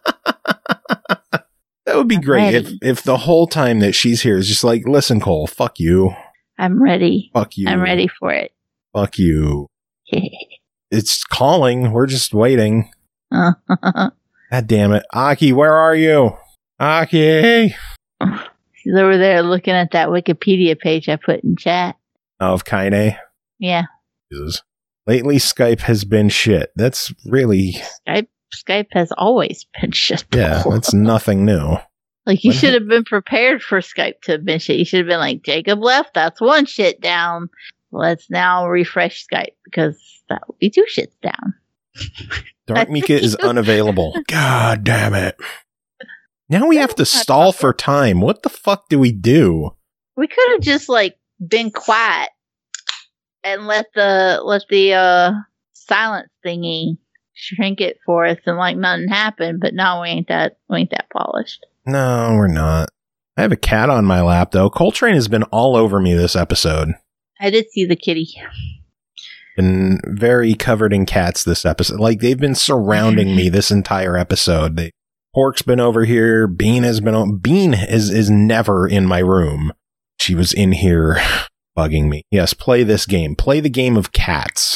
That would be great if the whole time that she's here is just like, listen, Cole, fuck you. I'm ready. Fuck you. I'm ready for it. Fuck you. It's calling. We're just waiting. God damn it. Aki, where are you? Aki. She's over there looking at that Wikipedia page I put in chat. Of Kaine? Yeah. Jesus. Lately, Skype has been shit. That's really... Skype has always been shit. Yeah, that's nothing new. Like, you should have been prepared for Skype to have been shit. You should have been like, Jacob left, that's one shit down. Let's now refresh Skype, because that would be two shits down. Dark Mika is unavailable. God damn it. Now we have to stall for time. What the fuck do we do? We could have just, like, been quiet and let the silence thingy shrink it for us and like nothing happened, but no, we ain't that polished. No, we're not. I have a cat on my lap though. Coltrane has been all over me this episode. I did see the kitty. Been very covered in cats this episode. Like, they've been surrounding me this entire episode. Pork's been over here. Bean has been on. Bean is never in my room. She was in here bugging me. Yes, play this game. Play the game of cats.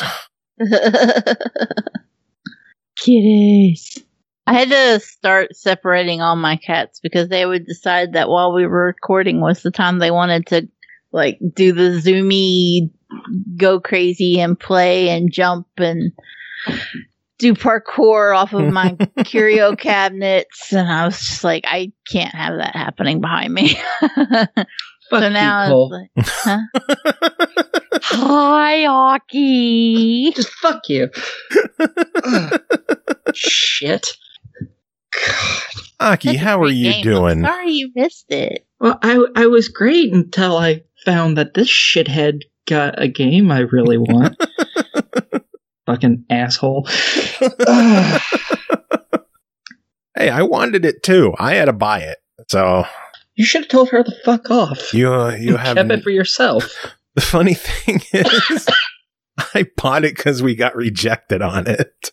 Kitties. I had to start separating all my cats because they would decide that while we were recording was the time they wanted to like do the zoomy, go crazy and play and jump and do parkour off of my curio cabinets. And I was just like, I can't have that happening behind me. So now it's like, huh? Hi, Aki. Just fuck you. Shit. God. Aki, how are you doing? I'm sorry you missed it. Well, I was great until I found that this shithead got a game I really want. Fucking asshole. Hey, I wanted it too. I had to buy it. So you should have told her to fuck off. You have kept it for yourself. The funny thing is, I bought it because we got rejected on it.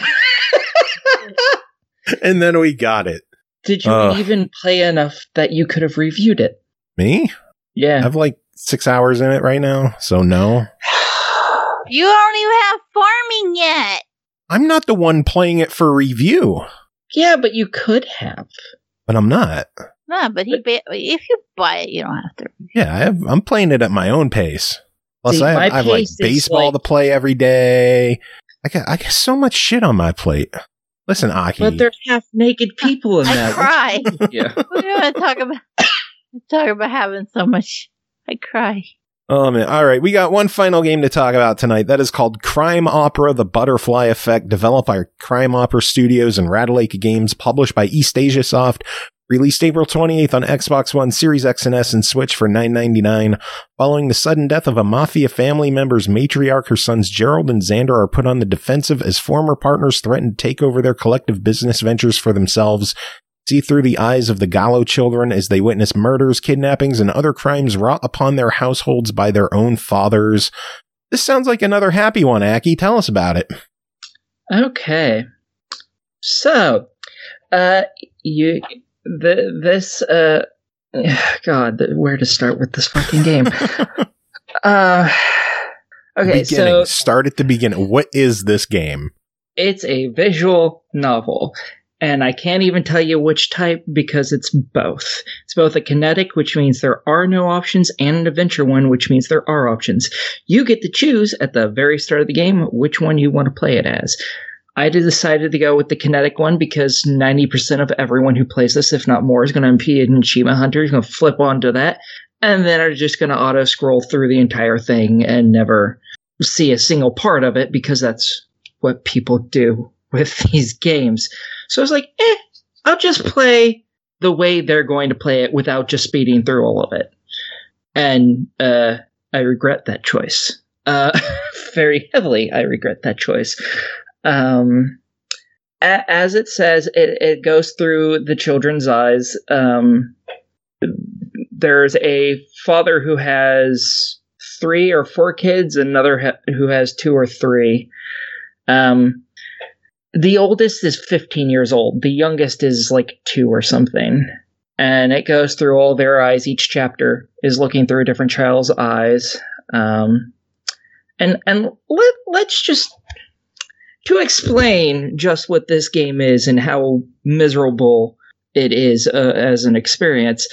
And then we got it. Did you even play enough that you could have reviewed it? Me? Yeah. I have like 6 hours in it right now, so no. You don't even have farming yet. I'm not the one playing it for review. Yeah, but you could have. But I'm not. No, but if you buy it, you don't have to. Yeah, I'm playing it at my own pace. Plus, I have like baseball to play every day. I got so much shit on my plate. Listen, Aki. But there's half-naked people in that. I cry. Yeah. We don't talk about having so much. I cry. Oh, man. All right. We got one final game to talk about tonight. That is called Crime Opera, The Butterfly Effect, developed by Crime Opera Studios and Radalake Games, published by East Asia Soft. Released April 28th on Xbox One, Series X and S, and Switch for $9.99. Following the sudden death of a mafia family member's matriarch, her sons Gerald and Xander are put on the defensive as former partners threaten to take over their collective business ventures for themselves. See through the eyes of the Gallo children as they witness murders, kidnappings, and other crimes wrought upon their households by their own fathers. This sounds like another happy one, Aki. Tell us about it. Okay. So, God, where to start with this fucking game? Okay, so start at the beginning. What is this game? It's a visual novel, and I can't even tell you which type because it's both. It's both a kinetic, which means there are no options, and an adventure one, which means there are options. You get to choose at the very start of the game which one you want to play it as. I decided to go with the kinetic one because 90% of everyone who plays this, if not more, is going to be an achievement hunter. Is going to flip onto that, and then are just going to auto scroll through the entire thing and never see a single part of it because that's what people do with these games. So I was like, I'll just play the way they're going to play it without just speeding through all of it. And I regret that choice. Very heavily, I regret that choice. As it says, it goes through the children's eyes. There's a father who has 3 or 4 kids, another who has 2 or 3. The oldest is 15 years old. The youngest is like 2 or something. And it goes through all their eyes. Each chapter is looking through a different child's eyes. And let's just, to explain just what this game is and how miserable it is as an experience,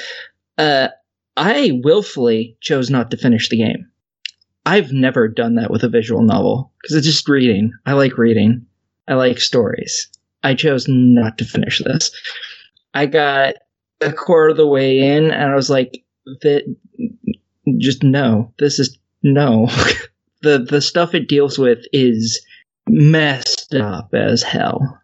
I willfully chose not to finish the game. I've never done that with a visual novel, because it's just reading. I like reading. I like stories. I chose not to finish this. I got a quarter of the way in, and I was like, just no. This is no. The stuff it deals with is messed up as hell.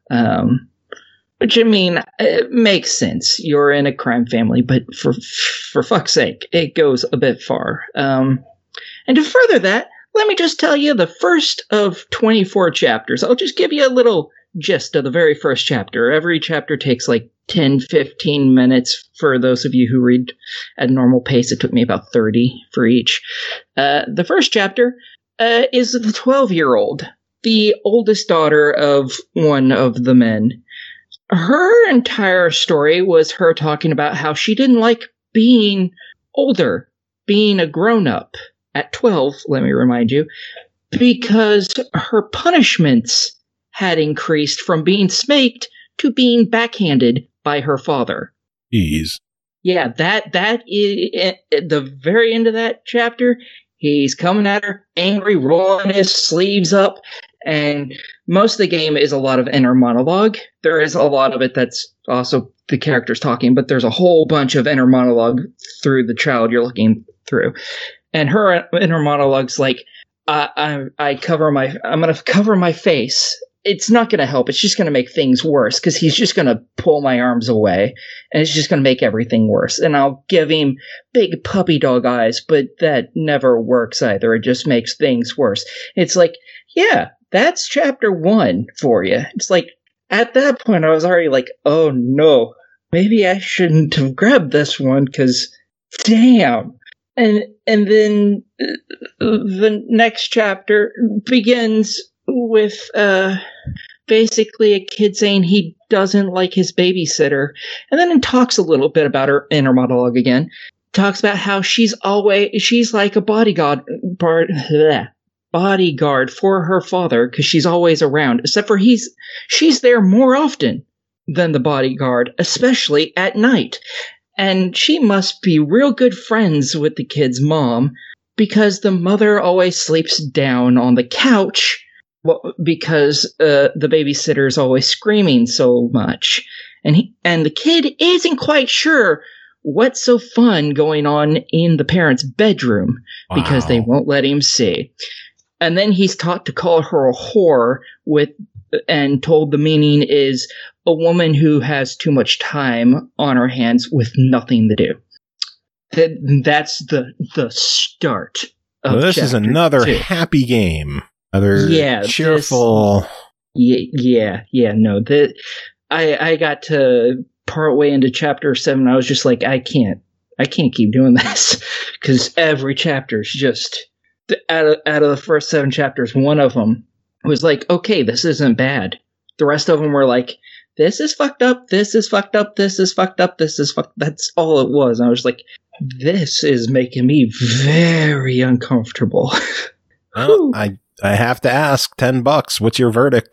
Which, I mean, it makes sense. You're in a crime family, but for fuck's sake, it goes a bit far. And to further that, let me just tell you the first of 24 chapters. I'll just give you a little gist of the very first chapter. Every chapter takes like 10, 15 minutes for those of you who read at normal pace. It took me about 30 for each. The first chapter is the 12-year-old, the oldest daughter of one of the men. Her entire story was her talking about how she didn't like being older, being a grown-up. At 12, let me remind you, because her punishments had increased from being spanked to being backhanded by her father. Jeez. Yeah, that is at the very end of that chapter. He's coming at her, angry, rolling his sleeves up, and most of the game is a lot of inner monologue. There is a lot of it that's also the characters talking, but there's a whole bunch of inner monologue through the child you're looking through. And her inner monologue's like, I'm going to cover my face. It's not going to help. It's just going to make things worse, because he's just going to pull my arms away, and it's just going to make everything worse. And I'll give him big puppy dog eyes, but that never works either. It just makes things worse. It's like, yeah, that's chapter 1 for you. It's like, at that point, I was already like, oh no, maybe I shouldn't have grabbed this one, because damn. And then the next chapter begins with basically a kid saying he doesn't like his babysitter. And then it talks a little bit about her inner monologue again. Talks about how she's like a bodyguard for her father, because she's always around, except for she's there more often than the bodyguard, especially at night. And she must be real good friends with the kid's mom, because the mother always sleeps down on the couch, because the babysitter's always screaming so much. And the kid isn't quite sure what's so fun going on in the parents' bedroom, because they won't let him see. And then he's taught to call her a whore, and told the meaning is a woman who has too much time on her hands with nothing to do. That's the start of this is another 2. Happy game. Another cheerful. No. I got to part way into chapter 7. I was just like, I can't keep doing this, because every chapter is just out of the first 7 chapters. One of them was like, okay, this isn't bad. The rest of them were like, this is fucked up, this is fucked up, this is fucked up, this is fucked. That's all it was. And I was like, this is making me very uncomfortable. Well, I have to ask, $10. What's your verdict?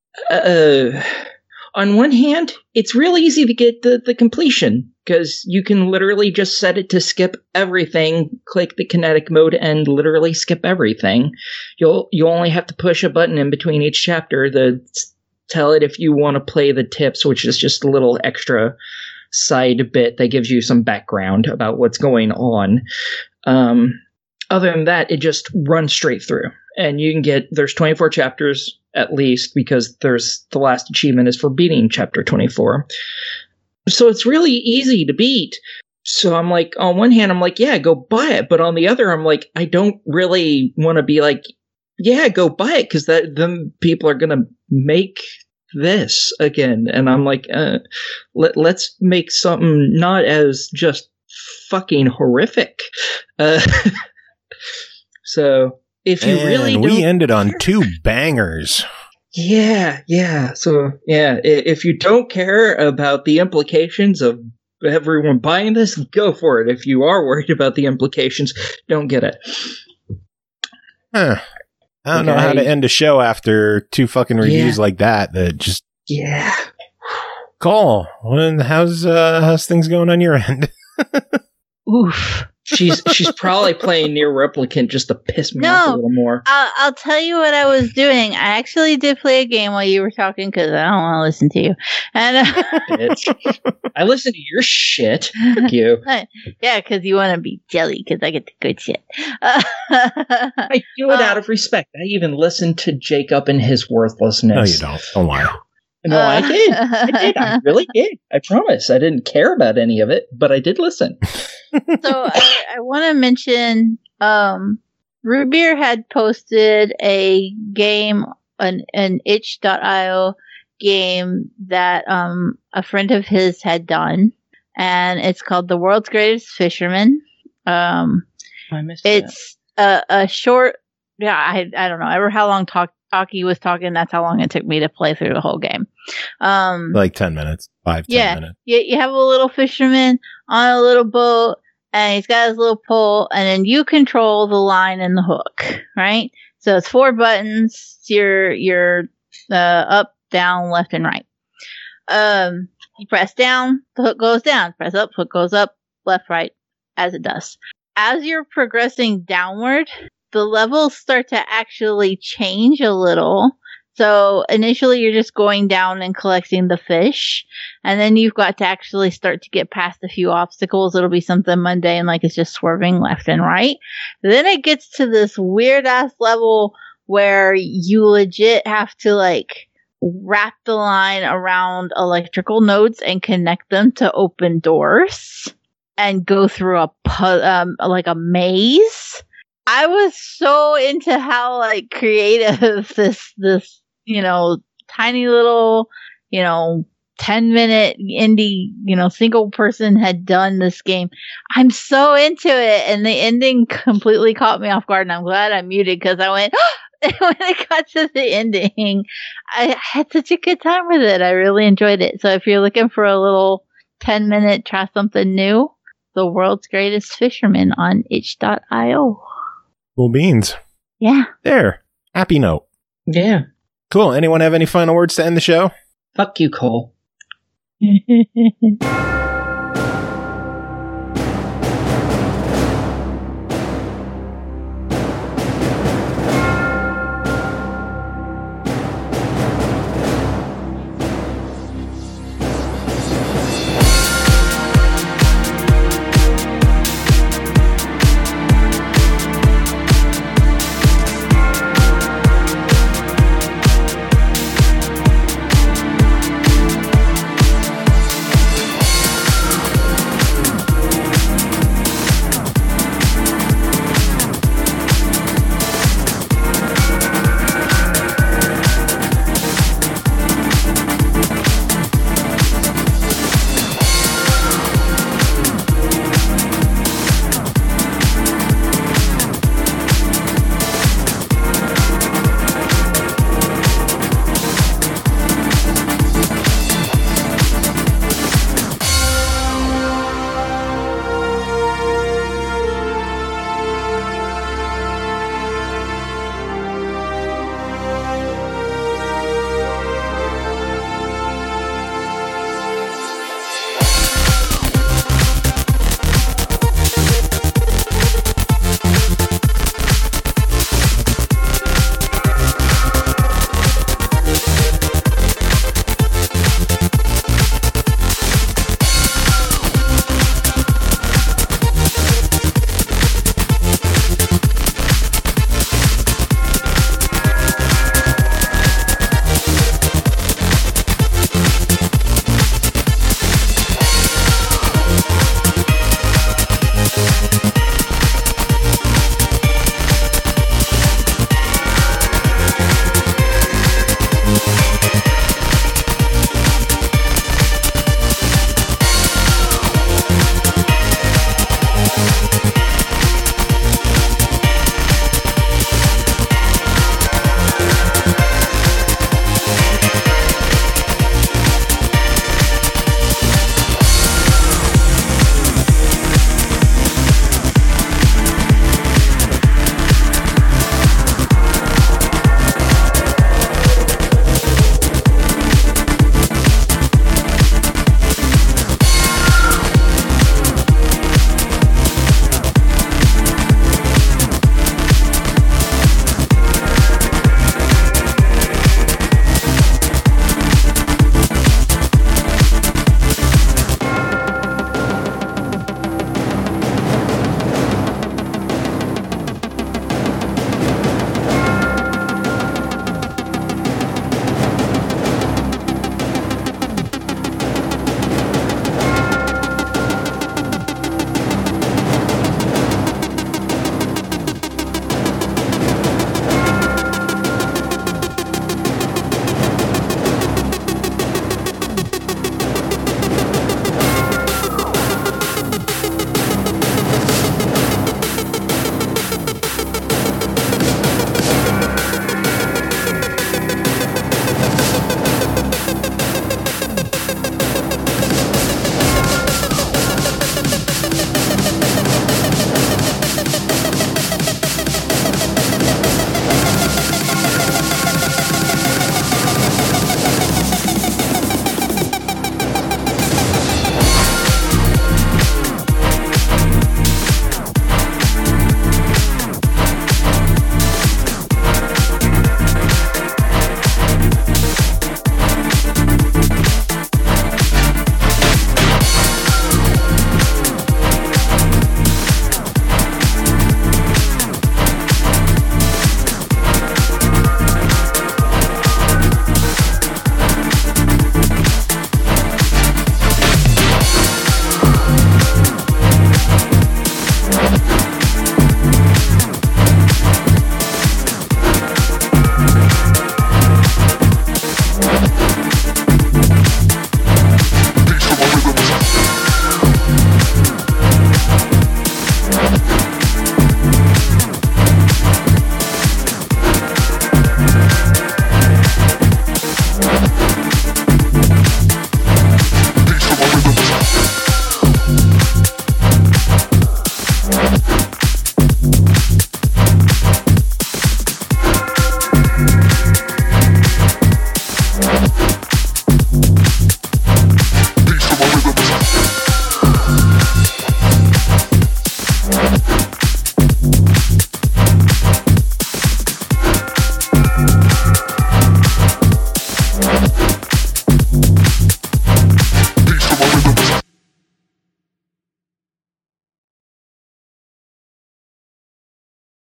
On one hand, it's real easy to get the completion, because you can literally just set it to skip everything, click the kinetic mode, and literally skip everything. You only have to push a button in between each chapter to tell it if you want to play the tips, which is just a little extra side bit that gives you some background about what's going on. Other than that, it just runs straight through. And you can there's 24 chapters at least, because the last achievement is for beating chapter 24. So it's really easy to beat. So I'm like, on one hand, I'm like, yeah, go buy it. But on the other, I'm like, I don't really want to be like, yeah, go buy it, because then people are going to make this again. And I'm like, let's make something not as just fucking horrific. So if you we ended on 2 bangers. Yeah. So, if you don't care about the implications of everyone buying this, go for it. If you are worried about the implications, don't get it. Huh. I don't know how to end a show after 2 fucking reviews like that just... Yeah. Cole, how's things going on your end? Oof. She's probably playing Nier Replicant just to piss me off a little more. I'll tell you what I was doing. I actually did play a game while you were talking because I don't want to listen to you. And I listen to your shit. Fuck you. Yeah, because you want to be jelly because I get the good shit. I do it out of respect. I even listened to Jacob and his worthlessness. No, you don't. Don't lie. No, I did. I really did. I promise. I didn't care about any of it, but I did listen. So I want to mention Root Beer had posted a game, an itch.io game that a friend of his had done, and it's called The World's Greatest Fisherman. I missed it's a short, I don't know, ever how long Taki was talking, that's how long it took me to play through the whole game. Like 10 minutes, 10 minutes. You have a little fisherman on a little boat, and he's got his little pole, and then you control the line and the hook, right? So it's 4 buttons. You're up, down, left, and right. You press down, the hook goes down. Press up, hook goes up, left, right, as it does. As you're progressing downward, the levels start to actually change a little. So initially you're just going down and collecting the fish, and then you've got to actually start to get past a few obstacles. It'll be something mundane, like it's just swerving left and right. Then it gets to this weird ass level where you legit have to like wrap the line around electrical nodes and connect them to open doors and go through a maze. I was so into how like creative this tiny little 10-minute indie single person had done this game. I'm so into it, and the ending completely caught me off guard, and I'm glad I muted because I went when it got to the ending, I had such a good time with it. I really enjoyed it. So if you're looking for a little 10-minute try something new, The World's Greatest Fisherman on itch.io. Cool beans. Yeah. There. Happy note. Yeah. Cool. Anyone have any final words to end the show? Fuck you, Cole.